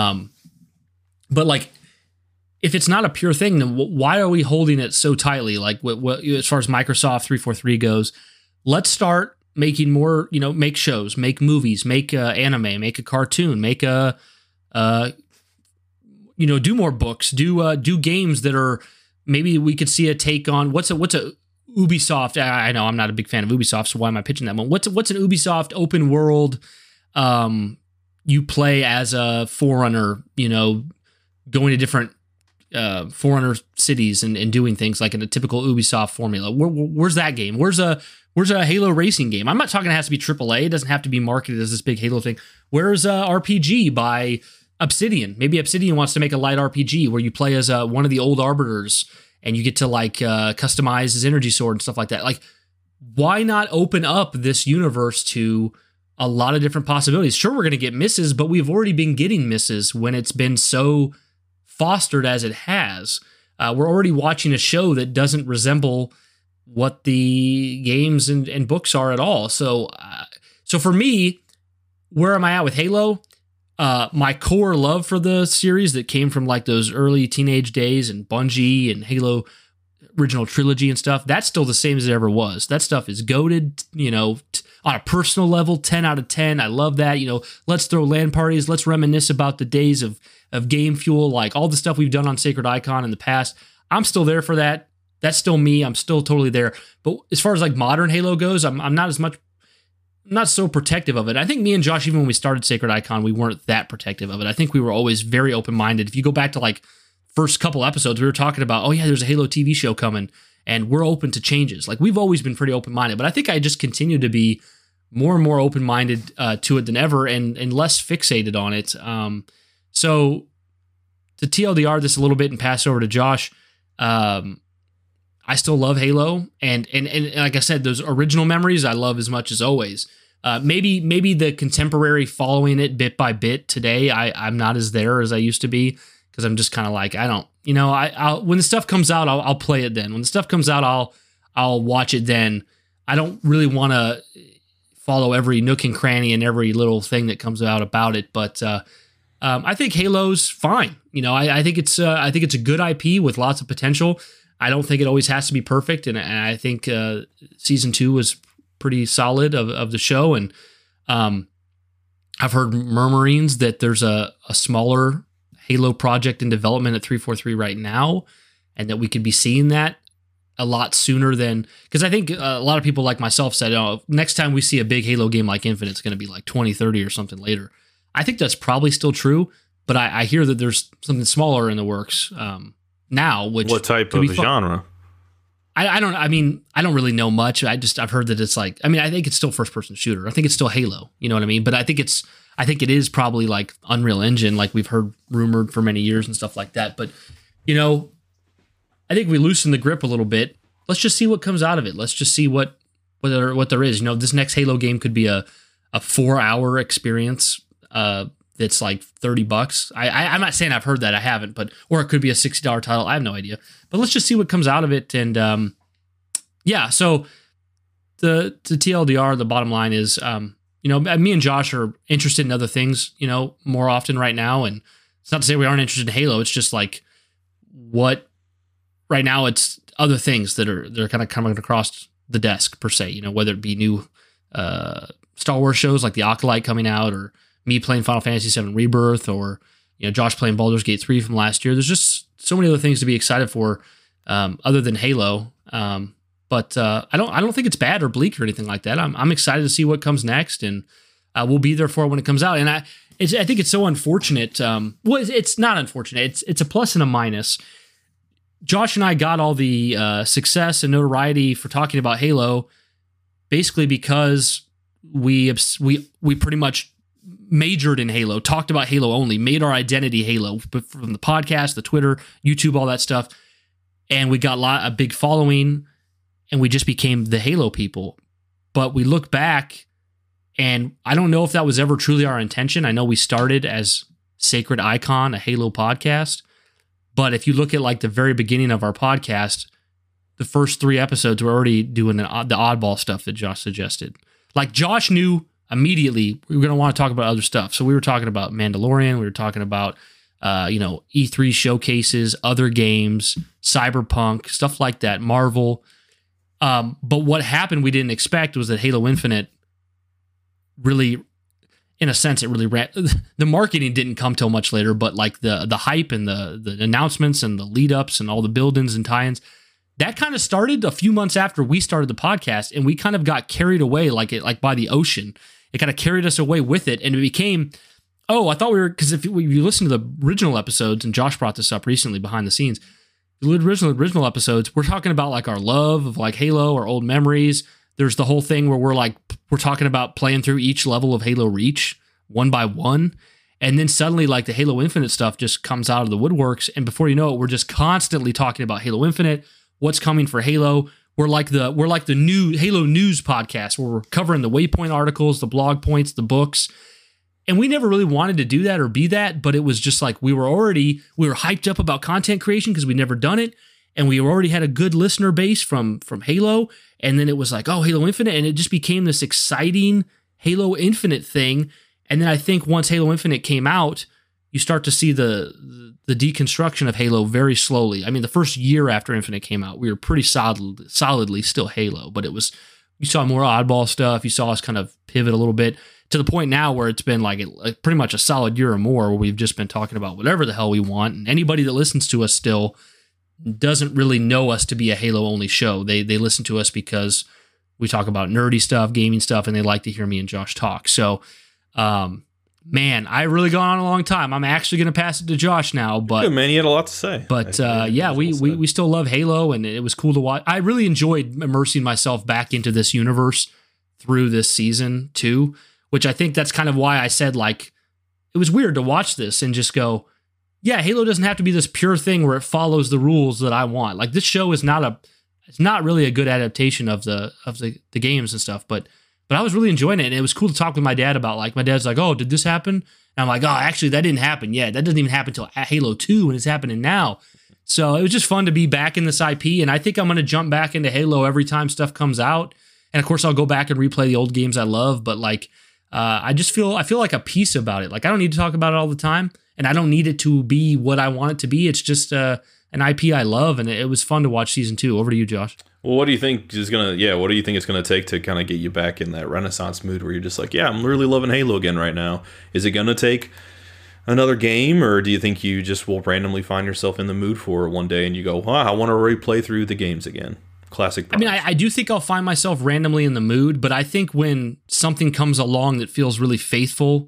Speaker 3: But like, if it's not a pure thing, then why are we holding it so tightly? Like what as far as Microsoft 343 goes, let's start making more, make shows, make movies, make anime, make a cartoon, make do more books, do games that are, maybe we could see a take on what's a Ubisoft. I know I'm not a big fan of Ubisoft, so why am I pitching that one? What's an Ubisoft open world? You play as a Forerunner, going to different Forerunner cities and doing things like in a typical Ubisoft formula. Where's that game? Where's a Halo racing game? I'm not talking it has to be AAA. It doesn't have to be marketed as this big Halo thing. Where's a RPG by Obsidian? Maybe Obsidian wants to make a light RPG where you play as one of the old Arbiters and you get to like customize his energy sword and stuff like that. Like, why not open up this universe to a lot of different possibilities? Sure, we're going to get misses, but we've already been getting misses when it's been so fostered as it has. We're already watching a show that doesn't resemble what the games and books are at all. So for me, where am I at with Halo? My core love for the series that came from like those early teenage days and Bungie and Halo original trilogy and stuff, that's still the same as it ever was. That stuff is goated, on a personal level, 10 out of 10. I love that. Let's throw LAN parties. Let's reminisce about the days of Game Fuel, like all the stuff we've done on Sacred Icon in the past. I'm still there for that. That's still me. I'm still totally there. But as far as like modern Halo goes, I'm not so protective of it. I think me and Josh, even when we started Sacred Icon, we weren't that protective of it. I think we were always very open-minded. If you go back to like first couple episodes, we were talking about, oh yeah, there's a Halo TV show coming and we're open to changes. Like we've always been pretty open-minded, but I think I just continue to be more and more open-minded to it than ever and less fixated on it. So to TLDR this a little bit and pass over to Josh, I still love Halo, and like I said, those original memories I love as much as always. Maybe the contemporary following it bit by bit today, I'm not as there as I used to be because I'm just kind of like, I don't, I'll when the stuff comes out, I'll play it then. When the stuff comes out, I'll watch it then. I don't really want to follow every nook and cranny and every little thing that comes out about it, but I think Halo's fine. I think it's a good IP with lots of potential. I don't think it always has to be perfect, and I think season 2 was pretty solid of the show. And I've heard murmurings that there's a smaller Halo project in development at 343 right now, and that we could be seeing that a lot sooner than, because I think a lot of people like myself said, oh, next time we see a big Halo game like Infinite, it's going to be like 2030 or something later. I think that's probably still true, but I hear that there's something smaller in the works now. Which
Speaker 2: what type of genre?
Speaker 3: I don't really know much. I've heard that it's like, I think it's still first person shooter. I think it's still Halo. You know what I mean? But I think it is probably like Unreal Engine, like we've heard rumored for many years and stuff like that. But, I think we loosen the grip a little bit. Let's just see what comes out of it. Let's just see what there is. This next Halo game could be a 4-hour experience that's like $30. I'm not saying I've heard that. I haven't, or it could be a $60 title. I have no idea. But let's just see what comes out of it. And so the TLDR, the bottom line is, me and Josh are interested in other things, more often right now. And it's not to say we aren't interested in Halo. It's just like right now it's other things they're kind of coming across the desk per se, whether it be new Star Wars shows like The Acolyte coming out, or me playing Final Fantasy VII Rebirth, or Josh playing Baldur's Gate 3 from last year. There's just so many other things to be excited for other than Halo. But I don't think it's bad or bleak or anything like that. I'm excited to see what comes next, and we'll be there for it when it comes out. And I think it's so unfortunate. It's not unfortunate. It's a plus and a minus. Josh and I got all the success and notoriety for talking about Halo basically because we pretty much majored in Halo, talked about Halo only, made our identity Halo from the podcast, the Twitter, YouTube, all that stuff. And we got a big following, and we just became the Halo people. But we look back, and I don't know if that was ever truly our intention. I know we started as Sacred Icon, a Halo podcast. But if you look at like the very beginning of our podcast, the first 3 episodes were already doing the oddball stuff that Josh suggested. Like Josh knew immediately we were going to want to talk about other stuff. So we were talking about Mandalorian. We were talking about, E3 showcases, other games, Cyberpunk, stuff like that, Marvel. But what happened we didn't expect was that Halo Infinite really, in a sense, it really ran. The marketing didn't come till much later, but like the hype and the announcements and the lead ups and all the build-ins and tie-ins, that kind of started a few months after we started the podcast, and we kind of got carried away like by the ocean. It kind of carried us away with it, and it became, I thought we were, because if you listen to the original episodes, and Josh brought this up recently behind the scenes, the original episodes, we're talking about like our love of like Halo, our old memories. There's the whole thing where we're talking about playing through each level of Halo Reach one by one. And then suddenly like the Halo Infinite stuff just comes out of the woodworks. And before you know it, we're just constantly talking about Halo Infinite, what's coming for Halo. We're like the new Halo news podcast where we're covering the Waypoint articles, the blog points, the books. And we never really wanted to do that or be that, but it was just like we were hyped up about content creation because we'd never done it. And we already had a good listener base from Halo. And then it was like, Halo Infinite. And it just became this exciting Halo Infinite thing. And then I think once Halo Infinite came out, you start to see the deconstruction of Halo very slowly. I mean, the first year after Infinite came out, we were pretty solidly still Halo. But you saw more oddball stuff. You saw us kind of pivot a little bit to the point now where it's been like pretty much a solid year or more where we've just been talking about whatever the hell we want. And anybody that listens to us still doesn't really know us to be a Halo only show. They listen to us because we talk about nerdy stuff, gaming stuff, and they like to hear me and Josh talk. So, man, I really gone on a long time. I'm actually going to pass it to Josh now, but
Speaker 2: good, man, you had a lot to say.
Speaker 3: But we still love Halo, and it was cool to watch. I really enjoyed immersing myself back into this universe through this season too, which I think that's kind of why I said like it was weird to watch this and just go, yeah, Halo doesn't have to be this pure thing where it follows the rules that I want. Like this show is it's not really a good adaptation of the games and stuff, but I was really enjoying it. And it was cool to talk with my dad about, like, my dad's like, oh, did this happen? And I'm like, oh, actually that didn't happen yet. That doesn't even happen until Halo 2 and it's happening now. So it was just fun to be back in this IP. And I think I'm going to jump back into Halo every time stuff comes out. And of course I'll go back and replay the old games I love, but like, I feel like a piece about it. Like I don't need to talk about it all the time. And I don't need it to be what I want it to be. It's just an IP I love, and it was fun to watch season 2. Over to you, Josh.
Speaker 2: Well, what do you think it's gonna take to kind of get you back in that Renaissance mood where you're just like, yeah, I'm really loving Halo again right now? Is it gonna take another game, or do you think you just will randomly find yourself in the mood for it one day and you go, wow, I want to replay through the games again? Classic.
Speaker 3: I mean, I do think I'll find myself randomly in the mood, but I think when something comes along that feels really faithful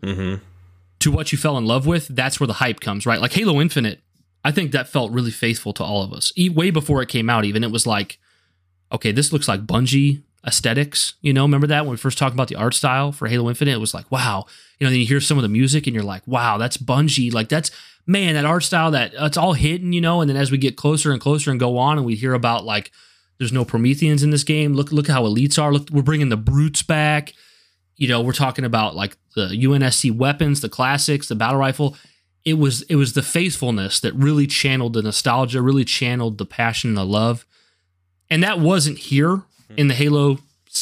Speaker 3: to what you fell in love with, that's where the hype comes, right? Like Halo Infinite, I think that felt really faithful to all of us. Way before it came out, even, it was like, okay, this looks like Bungie aesthetics. You know, remember that when we first talked about the art style for Halo Infinite? It was like, wow. You know, then you hear some of the music and you're like, wow, that's Bungie. Like, that's, man, that art style, that it's all hidden, you know. And then as we get closer and closer and go on, and we hear about like, there's no Prometheans in this game. Look how elites are. Look, we're bringing the brutes back. You know, we're talking about like the UNSC weapons, the classics, the battle rifle. It was the faithfulness that really channeled the nostalgia, really channeled the passion and the love. And that wasn't here in the Halo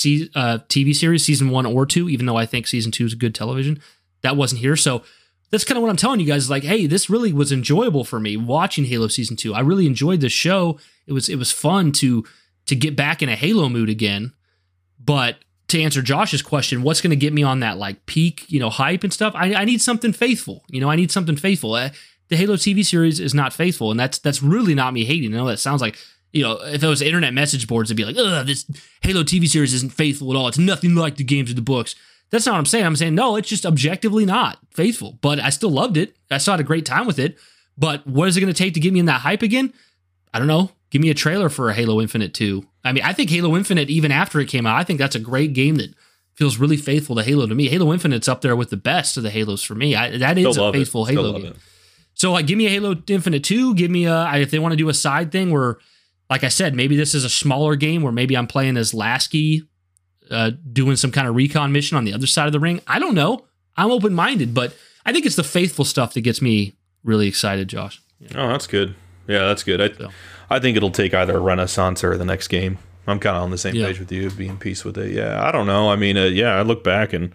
Speaker 3: TV series, season 1 or 2, even though I think season 2 is good television. That wasn't here. So that's kind of what I'm telling you guys, is like, hey, this really was enjoyable for me watching Halo season 2. I really enjoyed the show. It was fun to get back in a Halo mood again. But to answer Josh's question, what's going to get me on that like peak, you know, hype and stuff? I need something faithful. You know, I need something faithful. The Halo TV series is not faithful, and that's really not me hating. I know that sounds like, you know, if it was internet message boards, it'd be like, ugh, this Halo TV series isn't faithful at all. It's nothing like the games or the books. That's not what I'm saying. I'm saying, no, it's just objectively not faithful. But I still loved it. I still had a great time with it. But what is it going to take to get me in that hype again? I don't know. Give me a trailer for a Halo Infinite 2. I mean, I think Halo Infinite, even after it came out, I think that's a great game that feels really faithful to Halo to me. Halo Infinite's up there with the best of the Halos for me. That is a faithful Halo game. So, like, give me a Halo Infinite 2. Give me if they want to do a side thing where, like I said, maybe this is a smaller game where maybe I'm playing as Lasky, doing some kind of recon mission on the other side of the ring. I don't know. I'm open-minded, but I think it's the faithful stuff that gets me really excited, Josh.
Speaker 2: Yeah. Oh, that's good. Yeah, that's good. I think it'll take either a Renaissance or the next game. I'm kind of on the same page with you, be in peace with it. Yeah, I don't know. I mean, I look back and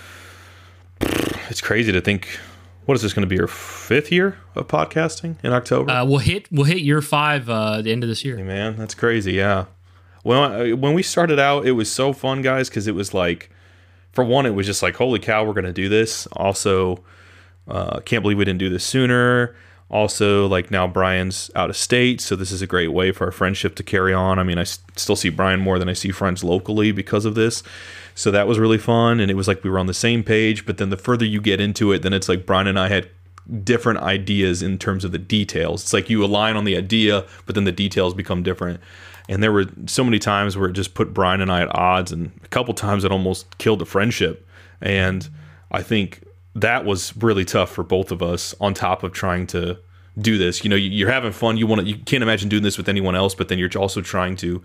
Speaker 2: it's crazy to think, what is this going to be, your 5th year of podcasting in October?
Speaker 3: We'll hit year 5 the end of this year.
Speaker 2: Hey, man, that's crazy. Yeah. Well, when we started out, it was so fun, guys, because it was like, for one, it was just like, holy cow, we're going to do this. Also, can't believe we didn't do this sooner. Also, like, now Brian's out of state, so this is a great way for our friendship to carry on. I mean, I still see Brian more than I see friends locally because of this. So that was really fun, and it was like we were on the same page. But then the further you get into it, then it's like Brian and I had different ideas in terms of the details. It's like you align on the idea, but then the details become different. And there were so many times where it just put Brian and I at odds, and a couple times it almost killed a friendship. And I think that was really tough for both of us, on top of trying to do this. You know, you're having fun. You can't imagine doing this with anyone else, but then you're also trying to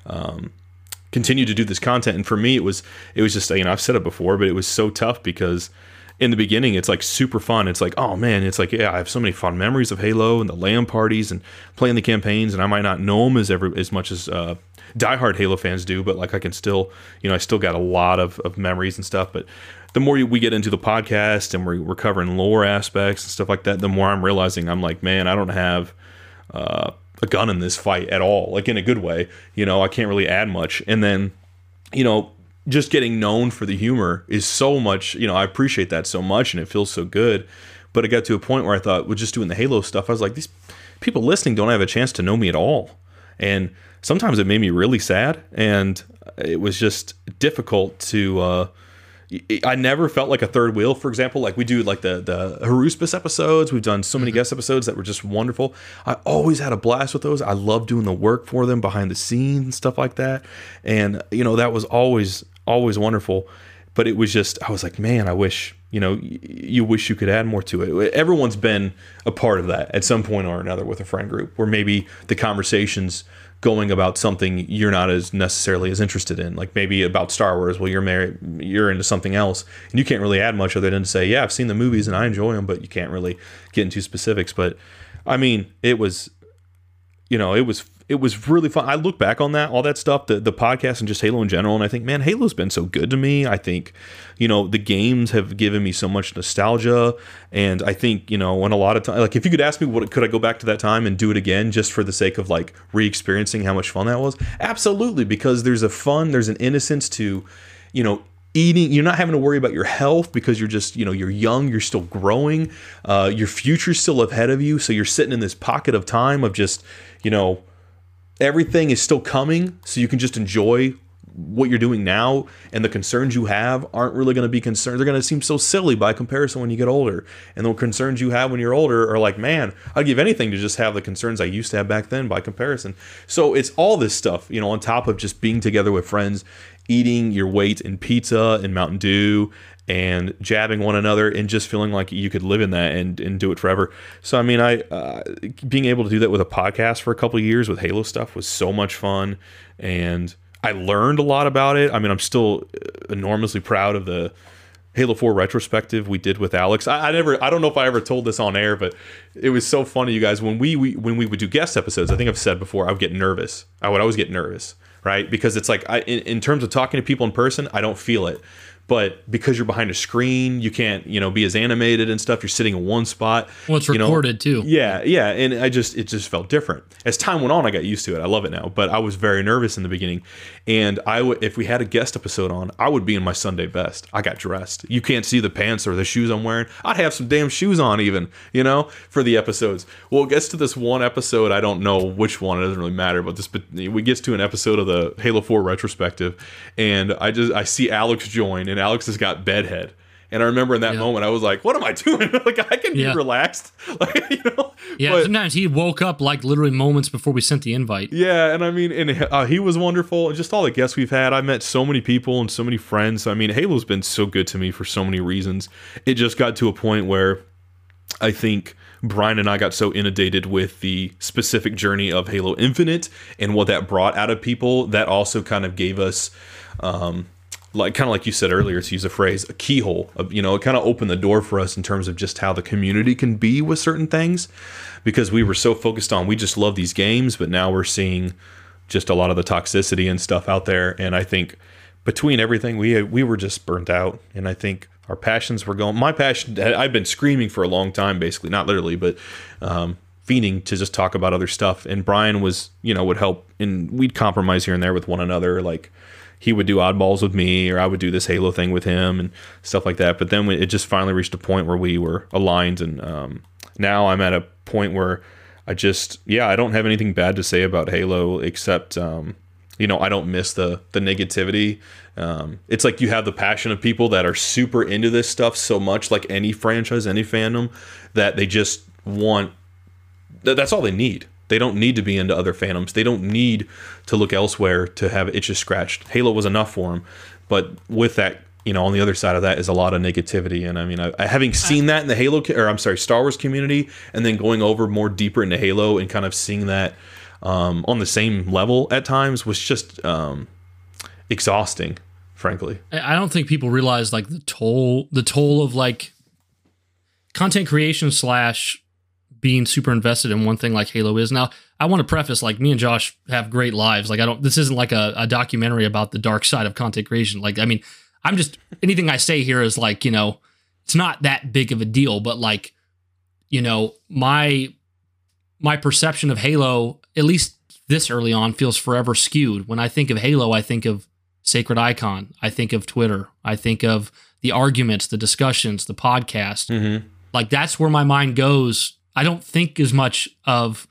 Speaker 2: continue to do this content. And for me, it was just, you know, I've said it before, but it was so tough because in the beginning, it's like super fun. It's like, oh man, it's like, yeah, I have so many fun memories of Halo and the LAN parties and playing the campaigns, and I might not know them as much as diehard Halo fans do, but like I can still, you know, I still got a lot of memories and stuff. But the more we get into the podcast and we're covering lore aspects and stuff like that, the more I'm realizing, I'm like, man, I don't have a gun in this fight at all, like in a good way. You know, I can't really add much. And then, you know, just getting known for the humor is so much, you know, I appreciate that so much and it feels so good. But it got to a point where I thought, with just doing the Halo stuff, I was like, these people listening don't have a chance to know me at all. And sometimes it made me really sad, and it was just difficult to I never felt like a third wheel. For example, like we do like the Haruspis episodes. We've done so many guest episodes that were just wonderful. I always had a blast with those. I love doing the work for them behind the scenes and stuff like that. And, you know, that was always wonderful. But it was just, I was like, man, I wish, you know, you wish you could add more to it. Everyone's been a part of that at some point or another with a friend group, where maybe the conversation's going about something you're not as necessarily as interested in, like maybe about Star Wars. Well, you're into something else, and you can't really add much other than to say, yeah, I've seen the movies and I enjoy them, but you can't really get into specifics. But I mean, it was, you know, it was really fun. I look back on all that stuff, the podcast and just Halo in general, and I think, man, Halo's been so good to me. I think, you know, the games have given me so much nostalgia, and I think, you know, when a lot of time, like if you could ask me, could I go back to that time and do it again just for the sake of like re-experiencing how much fun that was? Absolutely, because there's an innocence to, you know, eating, you're not having to worry about your health because you're just, you're young, you're still growing, your future's still ahead of you. So you're sitting in this pocket of time of just, everything is still coming. So you can just enjoy what you're doing now, and the concerns you have aren't really going to be concerns. They're going to seem so silly by comparison when you get older. And the concerns you have when you're older are like, man, I'd give anything to just have the concerns I used to have back then by comparison. So it's all this stuff, on top of just being together with friends, eating your weight in pizza and Mountain Dew and jabbing one another and just feeling like you could live in that and do it forever. So, I mean, being able to do that with a podcast for a couple of years with Halo stuff was so much fun. And I learned a lot about it. I mean, I'm still enormously proud of the Halo 4 retrospective we did with Alex. I don't know if I ever told this on air, but it was so funny, you guys. When we would do guest episodes, I think I've said before, I would get nervous. I would always get nervous, right? Because it's like, in terms of talking to people in person, I don't feel it. But because you're behind a screen, you can't, be as animated and stuff. You're sitting in one spot.
Speaker 3: Well, it's recorded too.
Speaker 2: Yeah, and it just felt different. As time went on, I got used to it. I love it now. But I was very nervous in the beginning. And if we had a guest episode on, I would be in my Sunday best. I got dressed. You can't see the pants or the shoes I'm wearing. I'd have some damn shoes on even, for the episodes. Well, it gets to this one episode. I don't know which one. It doesn't really matter. But we get to an episode of the Halo 4 retrospective, and I see Alex join, and Alex has got bedhead. And I remember in that moment, I was like, what am I doing? Like, I can be relaxed.
Speaker 3: Yeah, but sometimes he woke up like literally moments before we sent the invite.
Speaker 2: Yeah, and I mean, he was wonderful. And just all the guests we've had. I met so many people and so many friends. I mean, Halo's been so good to me for so many reasons. It just got to a point where I think Brian and I got so inundated with the specific journey of Halo Infinite and what that brought out of people, that also kind of gave us like you said earlier, to use a phrase, a keyhole. It kind of opened the door for us in terms of just how the community can be with certain things, because we were so focused on, we just love these games, but now we're seeing just a lot of the toxicity and stuff out there. And I think between everything, we were just burnt out. And I think our passions were going. My passion, I've been screaming for a long time, basically, not literally, but fiending to just talk about other stuff. And Brian was, would help, and we'd compromise here and there with one another, like. He would do oddballs with me, or I would do this Halo thing with him and stuff like that. But then it just finally reached a point where we were aligned. And now I'm at a point where I don't have anything bad to say about Halo, except, I don't miss the negativity. It's like you have the passion of people that are super into this stuff so much, like any franchise, any fandom, that they just want, that's all they need. They don't need to be into other fandoms. They don't need to look elsewhere to have itches scratched. Halo was enough for them. But with that, on the other side of that is a lot of negativity. And I mean, having seen that in the Star Wars community, and then going over more deeper into Halo and kind of seeing that on the same level at times was just exhausting, frankly.
Speaker 3: I don't think people realize like the toll of like content creation / being super invested in one thing like Halo is. Now, I want to preface, like, me and Josh have great lives. Like, this isn't like a documentary about the dark side of content creation. Like, I mean, I'm just, anything I say here is like, it's not that big of a deal, but like, my perception of Halo, at least this early on, feels forever skewed. When I think of Halo, I think of Sacred Icon. I think of Twitter. I think of the arguments, the discussions, the podcast. Mm-hmm. Like, that's where my mind goes. I don't think as much of,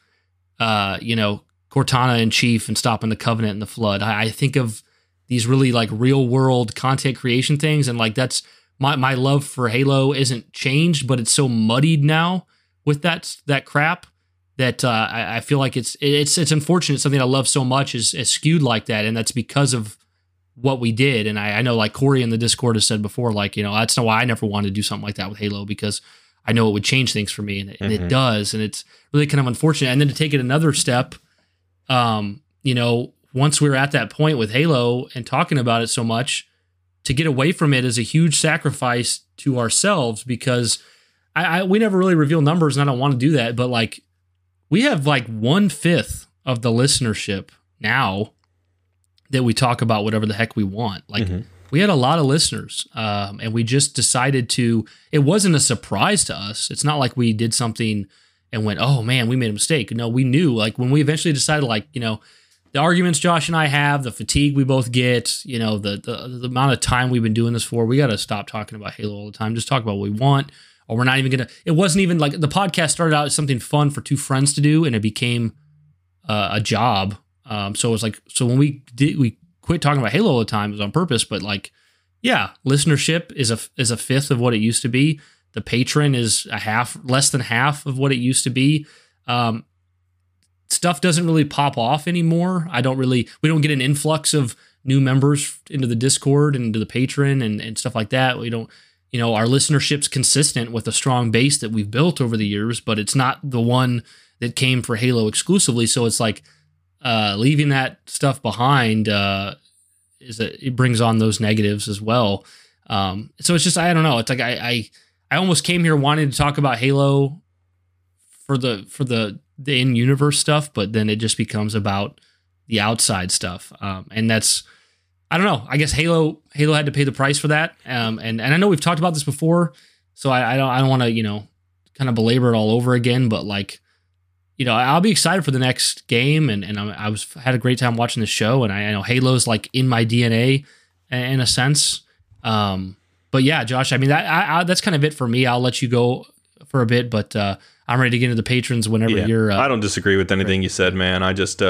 Speaker 3: Cortana and Chief and stopping the Covenant and the Flood. I think of these really like real world content creation things. And like, that's my love for Halo isn't changed, but it's so muddied now with that crap that I feel like it's unfortunate. Something I love so much is skewed like that. And that's because of what we did. And I know like Corey in the Discord has said before, like, that's not why I never wanted to do something like that with Halo, because I know it would change things for me, and it does, and it's really kind of unfortunate. And then to take it another step, once we were at that point with Halo and talking about it so much, to get away from it is a huge sacrifice to ourselves, because we never really reveal numbers, and I don't want to do that, but like we have like 1/5 of the listenership now that we talk about whatever the heck we want. Like. Mm-hmm. We had a lot of listeners, and we just decided it wasn't a surprise to us. It's not like we did something and went, oh man, we made a mistake. No, we knew, like when we eventually decided, like, the arguments Josh and I have, the fatigue we both get, you know, the amount of time we've been doing this for, we got to stop talking about Halo all the time. Just talk about what we want, or we're not even going to, it wasn't even like the podcast started out as something fun for two friends to do, and it became a job. So it was like, so when we quit talking about Halo all the time, it was on purpose, but like, yeah, listenership is a fifth of what it used to be. The patron is less than half of what it used to be. Stuff doesn't really pop off anymore. We don't get an influx of new members into the Discord and into the patron and stuff like that. We don't, you know, our listenership's consistent with a strong base that we've built over the years, but it's not the one that came for Halo exclusively. So it's like leaving that stuff behind it brings on those negatives as well. So it's just, I don't know. It's like I almost came here wanting to talk about Halo for the in-universe stuff, but then it just becomes about the outside stuff. And that's, I don't know. I guess Halo had to pay the price for that. And I know we've talked about this before, so I don't want to, you know, kind of belabor it all over again, but like, you know, I'll be excited for the next game, and I had a great time watching the show, and I know Halo's like in my DNA in a sense. But yeah, Josh, I mean, that's kind of it for me. I'll let you go for a bit, but I'm ready to get into the patrons whenever you're.
Speaker 2: I don't disagree with anything you said, man. I just,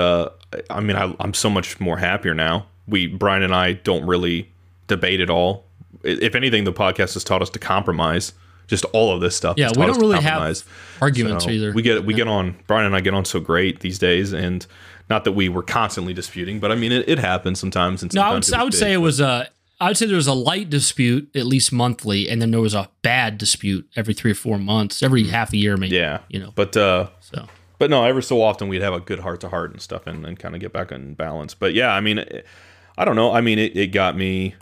Speaker 2: I'm so much more happier now. Brian and I don't really debate at all. If anything, the podcast has taught us to compromise. Just all of this stuff.
Speaker 3: Yeah, we don't really have arguments either.
Speaker 2: We get on. Brian and I get on so great these days, and not that we were constantly disputing, but I mean, it happens sometimes. And sometimes
Speaker 3: I would say there was a light dispute at least monthly, and then there was a bad dispute every 3 or 4 months, every half a year maybe.
Speaker 2: Yeah,
Speaker 3: you know.
Speaker 2: But no, every so often we'd have a good heart to heart and stuff, and kind of get back in balance. But yeah, I mean, I don't know. I mean, it got me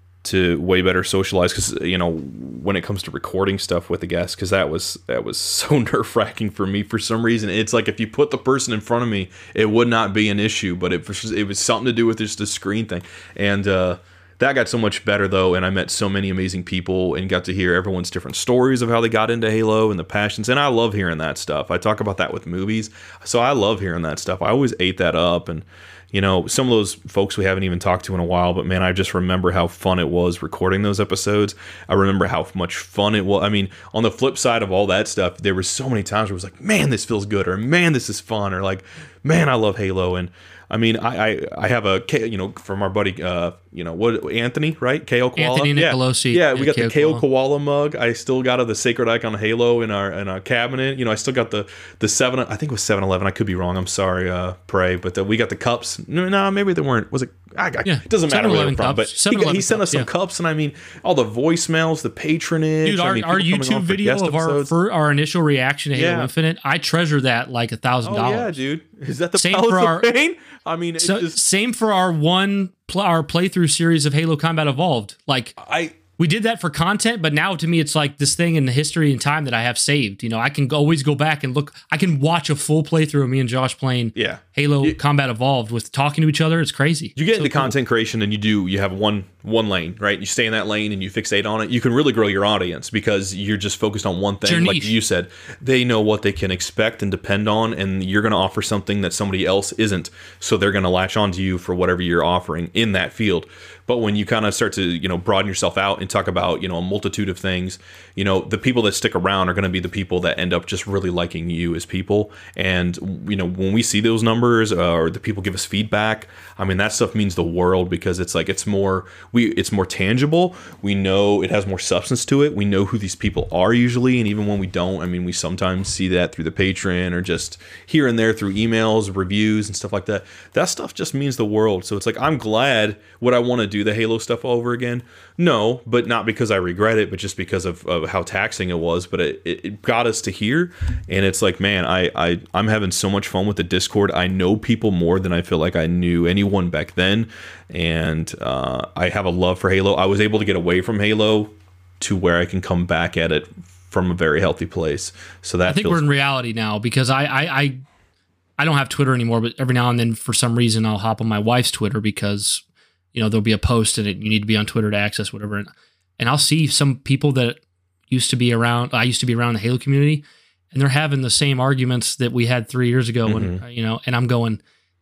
Speaker 2: to way better socialize, because, you know, when it comes to recording stuff with the guests, because that was so nerve-wracking for me for some reason. It's like if you put the person in front of me, it would not be an issue, but it was something to do with just the screen thing. And that got so much better though, and I met so many amazing people and got to hear everyone's different stories of how they got into Halo and the passions, and I love hearing that stuff. I talk about that with movies, so I love hearing that stuff. I always ate that up. And you know, some of those folks we haven't even talked to in a while, but man, I just remember how fun it was recording those episodes. I remember how much fun it was. I mean, on the flip side of all that stuff, there were so many times where it was like, man, this feels good, or man, this is fun, or like, man, I love Halo. And I mean, I have a, you know, from our buddy, you know, what, Anthony, right? KO Koala.
Speaker 3: Anthony Nicolosi.
Speaker 2: Yeah, we got the KO Koala mug. I still got the Sacred Icon Halo in our cabinet. You know, I still got the 7, I think it was 7-Eleven. I could be wrong. I'm sorry, Prey. But we got the cups. No, maybe they weren't. Was it? It doesn't matter where they're from. But he sent us some cups, and I mean, all the voicemails, the patronage.
Speaker 3: Dude, our YouTube video of our initial reaction to Halo Infinite, I treasure that like $1,000.
Speaker 2: Oh yeah, dude. Is that the Palace of Pain? I mean,
Speaker 3: same for our playthrough series of Halo Combat Evolved. Like, we did that for content, but now to me, it's like this thing in the history and time that I have saved. You know, I can always go back and look. I can watch a full playthrough of me and Josh playing Halo Combat Evolved with talking to each other. It's crazy.
Speaker 2: You get into content creation, and you have one lane, right? You stay in that lane and you fixate on it. You can really grow your audience because you're just focused on one thing. Like you said, they know what they can expect and depend on, and you're going to offer something that somebody else isn't. So they're going to latch onto you for whatever you're offering in that field. But when you kind of start to, you know, broaden yourself out and talk about, you know, a multitude of things, you know, the people that stick around are going to be the people that end up just really liking you as people. And, you know, when we see those numbers or the people give us feedback, I mean, that stuff means the world, because it's like, it's more tangible. We know it has more substance to it. We know who these people are usually. And even when we don't, I mean, we sometimes see that through the Patreon or just here and there through emails, reviews and stuff like that. That stuff just means the world. So it's like, I'm glad. Would I want to do the Halo stuff over again? No, but not because I regret it, but just because of how taxing it was. But it got us to here, and it's like, man, I'm having so much fun with the Discord. I know people more than I feel like I knew anyone back then, and I have a love for Halo. I was able to get away from Halo to where I can come back at it from a very healthy place. So that
Speaker 3: I think we're in reality now, because I don't have Twitter anymore, but every now and then for some reason I'll hop on my wife's Twitter because, you know, there'll be a post in it. You need to be on Twitter to access whatever. And I'll see some people that I used to be around the Halo community, and they're having the same arguments that we had 3 years ago. Mm-hmm. And, you know, and I'm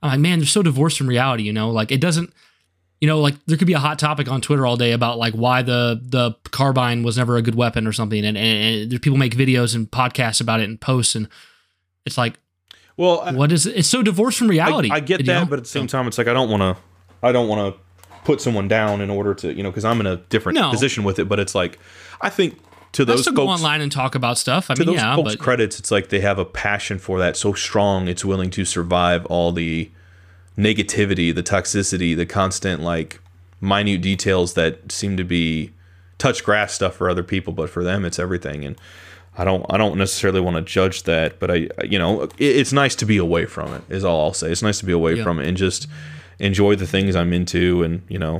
Speaker 3: I'm like, man, they're so divorced from reality, you know? Like, it doesn't, you know, like there could be a hot topic on Twitter all day about like why the carbine was never a good weapon or something. And people make videos and podcasts about it and posts. And it's like, well, what is it? It's so divorced from reality.
Speaker 2: I get that, but at the same time, it's like, I don't want to put someone down in order to, you know, because I'm in a different position with it. But it's like, I think to those folks,
Speaker 3: go online and talk about stuff. I mean,
Speaker 2: those folks' credits, it's like they have a passion for that so strong, it's willing to survive all the negativity, the toxicity, the constant like minute details that seem to be touch grass stuff for other people, but for them it's everything. And I don't necessarily want to judge that, but it's nice to be away from it is all I'll say. It's nice to be away from it and just enjoy the things I'm into. And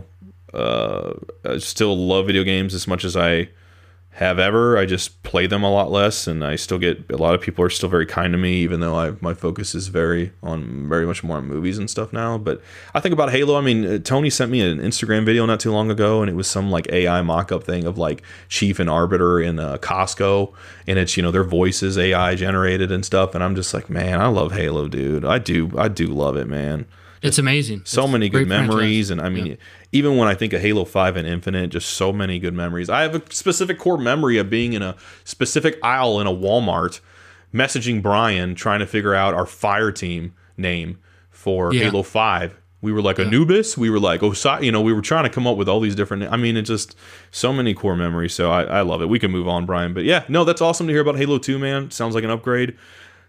Speaker 2: I still love video games as much as I have ever. I just play them a lot less, and I still get a lot of people are still very kind to me, even though my focus is very much more on movies and stuff now. But I think about Halo. I mean, Tony sent me an Instagram video not too long ago, and it was some like AI mock-up thing of like Chief and Arbiter in Costco, and it's their voices AI generated and stuff. And I'm just like, man, I love Halo, dude. I do love it, man.
Speaker 3: It's amazing.
Speaker 2: So many good memories. And I mean, even when I think of Halo 5 and Infinite, just so many good memories. I have a specific core memory of being in a specific aisle in a Walmart, messaging Brian, trying to figure out our fire team name for Halo 5. We were like Anubis. We were like Osai. We were trying to come up with all these different. I mean, it's just so many core memories. So I love it. We can move on, Brian. But yeah, no, that's awesome to hear about Halo 2, man. Sounds like an upgrade.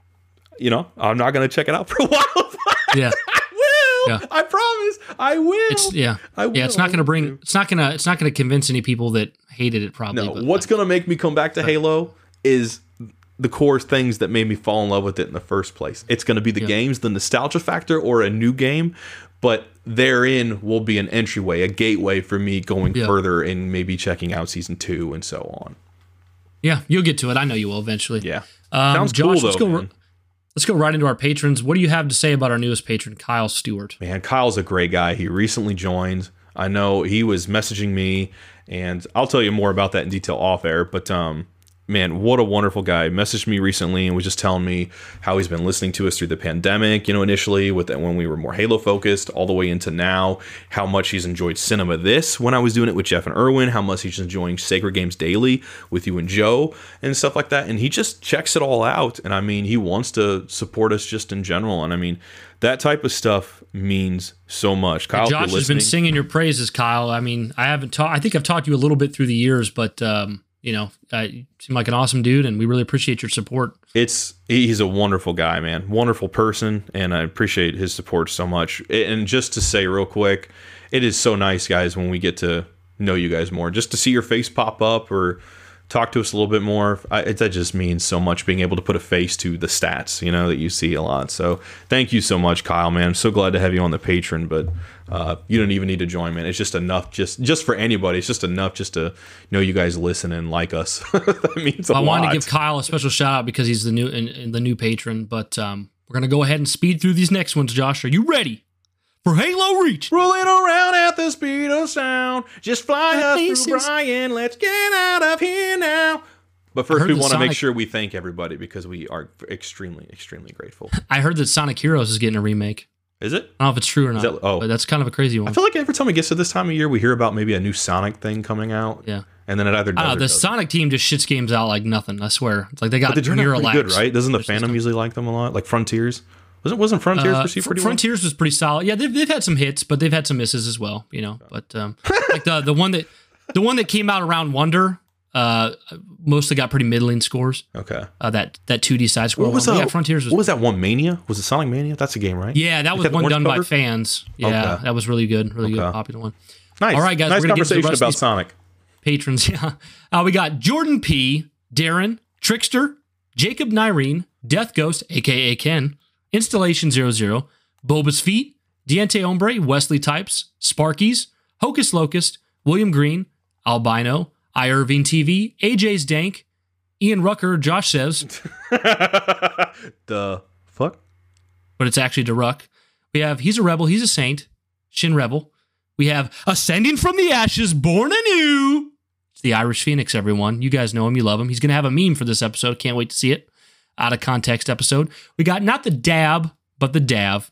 Speaker 2: I'm not going to check it out for a while.
Speaker 3: Yeah.
Speaker 2: Yeah. I promise I will.
Speaker 3: I will. It's not going to convince any people that hated it probably.
Speaker 2: No, what's going to make me come back to Halo is the core things that made me fall in love with it in the first place. It's going to be the games, the nostalgia factor, or a new game, but therein will be an entryway, a gateway for me going further and maybe checking out season 2 and so on.
Speaker 3: Yeah, you'll get to it. I know you will eventually.
Speaker 2: Yeah.
Speaker 3: Sounds Josh, cool, Let's go right into our patrons. What do you have to say about our newest patron, Kyle Stewart?
Speaker 2: Man, Kyle's a great guy. He recently joined. I know he was messaging me, and I'll tell you more about that in detail off air. But man, what a wonderful guy. Messaged me recently and was just telling me how he's been listening to us through the pandemic, initially with that when we were more Halo focused, all the way into now, how much he's enjoyed Cinema This when I was doing it with Jeff and Erwin, how much he's enjoying Sacred Games Daily with you and Joe and stuff like that. And he just checks it all out. And I mean, he wants to support us just in general. And I mean, that type of stuff means so much. Kyle,
Speaker 3: Josh has been singing your praises, Kyle. I mean, I think I've talked to you a little bit through the years, but you seem like an awesome dude, and we really appreciate your support.
Speaker 2: He's a wonderful guy, man. Wonderful person, and I appreciate his support so much. And just to say real quick, it is so nice, guys, when we get to know you guys more. Just to see your face pop up or talk to us a little bit more, that just means so much, being able to put a face to the stats, that you see a lot. So thank you so much, Kyle, man. I'm so glad to have you on the Patreon, but you don't even need to join, man. It's just enough, just for anybody. It's just enough just to know you guys listen and like us. That means a lot.
Speaker 3: I wanted to give Kyle a special shout out because he's the new patron, but we're going to go ahead and speed through these next ones. Josh, are you ready for Halo Reach?
Speaker 2: Rolling around at the speed of sound, just fly us through, Brian. Let's get out of here now. But first, we want to make sure we thank everybody because we are extremely, extremely grateful.
Speaker 3: I heard that Sonic Heroes is getting a remake.
Speaker 2: Is it?
Speaker 3: I don't know if it's true or not. But that's kind of a crazy one.
Speaker 2: I feel like every time it gets to this time of year, we hear about maybe a new Sonic thing coming out.
Speaker 3: Yeah.
Speaker 2: And then it either does
Speaker 3: the Sonic team just shits games out like nothing. I swear. It's like they got
Speaker 2: Miralax. Good, right? Doesn't the fandom usually like them a lot? Like Frontiers? Wasn't Frontiers pretty well?
Speaker 3: Frontiers was pretty solid. Yeah, they've had some hits, but they've had some misses as well. But like the one that came out around Wonder, mostly got pretty middling scores.
Speaker 2: Okay.
Speaker 3: That 2D side scroll. Frontiers was.
Speaker 2: What was that one, Mania? Was it Sonic Mania? That's a game, right?
Speaker 3: Yeah, that was one done by fans. Yeah, that was really good, good, popular one.
Speaker 2: Nice.
Speaker 3: All right, guys.
Speaker 2: Nice
Speaker 3: we're gonna
Speaker 2: conversation
Speaker 3: get to the
Speaker 2: about Sonic.
Speaker 3: Patrons. Yeah. We got Jordan P, Darren, Trickster, Jacob Nyrene, Death Ghost, aka Ken, Installation 00, Bulbous Feet, Diente Ombre, Wesley Types, Sparkies, Hocus Locust, William Green, Albino, iIrving TV, AJ's Dank, Ian Rucker, Josh says.
Speaker 2: The fuck?
Speaker 3: But it's actually DeRuck. We have He's a Rebel, He's a Saint, Shin Rebel. We have Ascending from the Ashes, Born Anew. It's the Irish Phoenix, everyone. You guys know him, you love him. He's going to have a meme for this episode. Can't wait to see it. Out of context episode. We got not the Dab, but the Dav.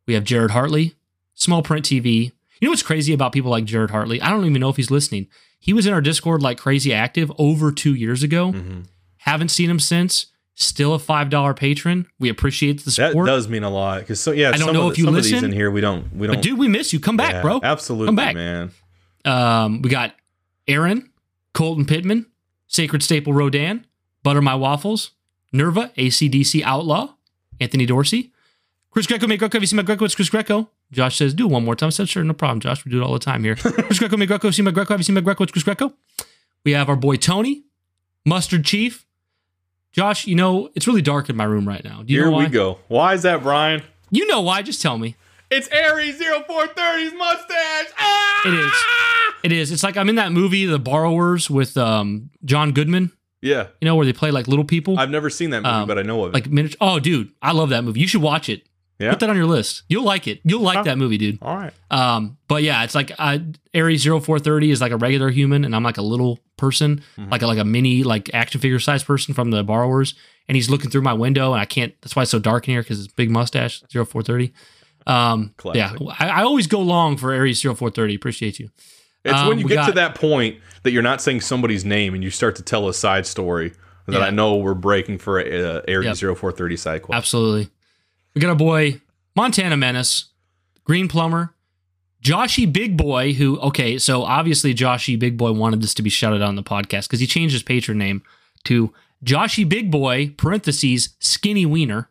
Speaker 3: We have Jared Hartley, Small Print TV. You know what's crazy about people like Jared Hartley? I don't even know if he's listening. He was in our Discord like crazy active over 2 years ago. Mm-hmm. Haven't seen him since. Still a $5 patron. We appreciate the support.
Speaker 2: That does mean a lot. Because I
Speaker 3: don't know if you listen.
Speaker 2: Some of these in here we don't.
Speaker 3: But dude, we miss you. Come back, bro.
Speaker 2: Absolutely,
Speaker 3: come back,
Speaker 2: man.
Speaker 3: We got Aaron, Colton Pittman, Sacred Staple Rodan, Butter My Waffles, Nerva, ACDC Outlaw, Anthony Dorsey, Chris Greco, May Greco. Have you seen my Greco? It's Chris Greco. Josh says, do it one more time. I said, sure, no problem, Josh. We do it all the time here. Chris Greco, May Greco. See my Greco. Have you seen my Greco? It's Chris Greco. We have our boy Tony, Mustard Chief. Josh, it's really dark in my room right now. Do you know why?
Speaker 2: Here we go. Why is that, Brian?
Speaker 3: You know why. Just tell me.
Speaker 2: It's Aries 0430's mustache.
Speaker 3: Ah! It is. It's like I'm in that movie, The Borrowers, with John Goodman.
Speaker 2: Yeah.
Speaker 3: Where they play like little people.
Speaker 2: I've never seen that movie, but I know of it.
Speaker 3: Like miniature. Oh, dude. I love that movie. You should watch it.
Speaker 2: Yeah.
Speaker 3: Put that on your list. You'll like it. You'll like that movie, dude.
Speaker 2: All right.
Speaker 3: But yeah, it's like Aries 0430 is like a regular human, and I'm like a little person, like a mini like action figure size person from The Borrowers, and he's looking through my window, and I can't. That's why it's so dark in here because it's big mustache 0430. Yeah, I always go long for Aries 0430. Appreciate you.
Speaker 2: It's when you get to that point that you're not saying somebody's name and you start to tell a side story that I know we're breaking for Aries 0430 side quest.
Speaker 3: Absolutely. We got our boy Montana Menace, Green Plumber, Joshy Big Boy, who, okay, so obviously Joshy Big Boy wanted this to be shouted out on the podcast because he changed his patron name to Joshy Big Boy, parentheses, Skinny Wiener.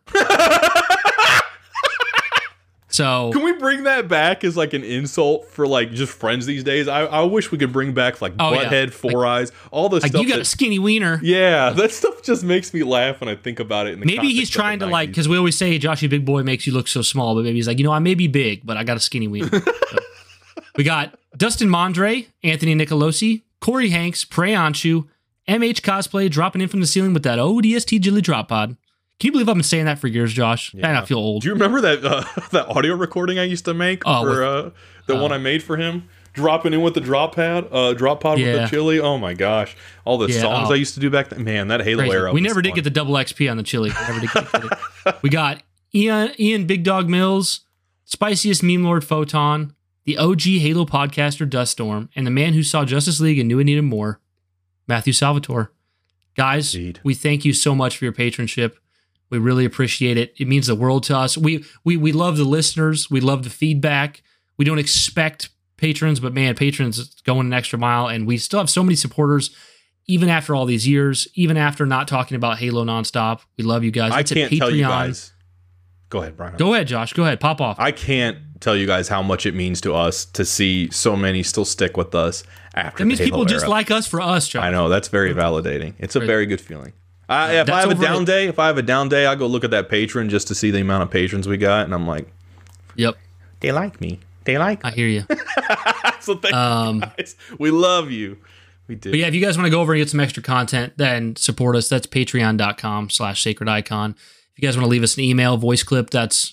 Speaker 3: So
Speaker 2: can we bring that back as like an insult for like just friends these days? I wish we could bring back like butthead, four eyes, all the stuff.
Speaker 3: You got a skinny wiener.
Speaker 2: Yeah, that stuff just makes me laugh when I think about it.
Speaker 3: Maybe he's trying to like, because we always say Joshy Big Boy makes you look so small, but maybe he's like, I may be big, but I got a skinny wiener. So, we got Dustin Mondre, Anthony Nicolosi, Corey Hanks, Prey Anshu, MH Cosplay dropping in from the ceiling with that ODST Jilly Drop Pod. Can you believe I've been saying that for years, Josh? Yeah. I feel old.
Speaker 2: Do you remember that that audio recording I used to make for the one I made for him? Dropping in with the drop pod with the chili. Oh my gosh. All the songs I used to do back then. Man, that Halo era.
Speaker 3: We never did get the double XP on the chili. We got Ian Big Dog Mills, Spiciest Meme Lord Photon, the OG Halo podcaster Duststorm, and the man who saw Justice League and knew it needed more, Matthew Salvatore. Guys, we thank you so much for your patronship. We really appreciate it. It means the world to us. We love the listeners. We love the feedback. We don't expect patrons, but man, patrons going an extra mile, and we still have so many supporters, even after all these years, even after not talking about Halo nonstop. We love you guys.
Speaker 2: I can't tell you guys. Go ahead, Brian.
Speaker 3: Go ahead, Josh. Go ahead. Pop off.
Speaker 2: I can't tell you guys how much it means to us to see so many still stick with us after.
Speaker 3: That means
Speaker 2: the Halo
Speaker 3: people
Speaker 2: era.
Speaker 3: just like us for us, Josh.
Speaker 2: I know. That's very validating. It's a very good feeling. If I have a down day, I go look at that patron just to see the amount of patrons we got, and I'm like,
Speaker 3: "Yep,
Speaker 2: they like me. They like me."
Speaker 3: I hear you.
Speaker 2: So thank you guys. We love you. We do.
Speaker 3: But yeah, if you guys want to go over and get some extra content, then support us. That's patreon.com/sacredicon. If you guys want to leave us an email, voice clip, that's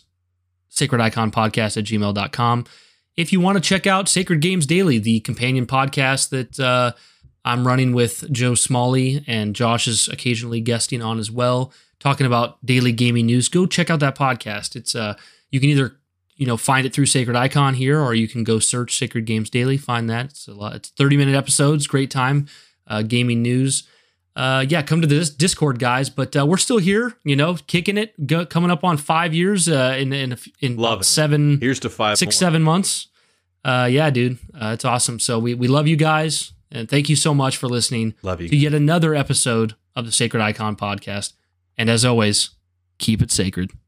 Speaker 3: sacrediconpodcast@gmail.com. If you want to check out Sacred Games Daily, the companion podcast that I'm running with Joe Smalley, and Josh is occasionally guesting on as well, talking about daily gaming news. Go check out that podcast. It's you can either find it through Sacred Icon here, or you can go search Sacred Games Daily. Find that. It's 30-minute episodes. Great time. Gaming news. Come to this Discord, guys. But we're still here. Kicking it. Coming up on 5 years in about 7.
Speaker 2: Here's to 5
Speaker 3: 6 7 months. Dude. It's awesome. So we love you guys. And thank you so much for listening to yet another episode of the Sacred Icon podcast. And as always, keep it sacred.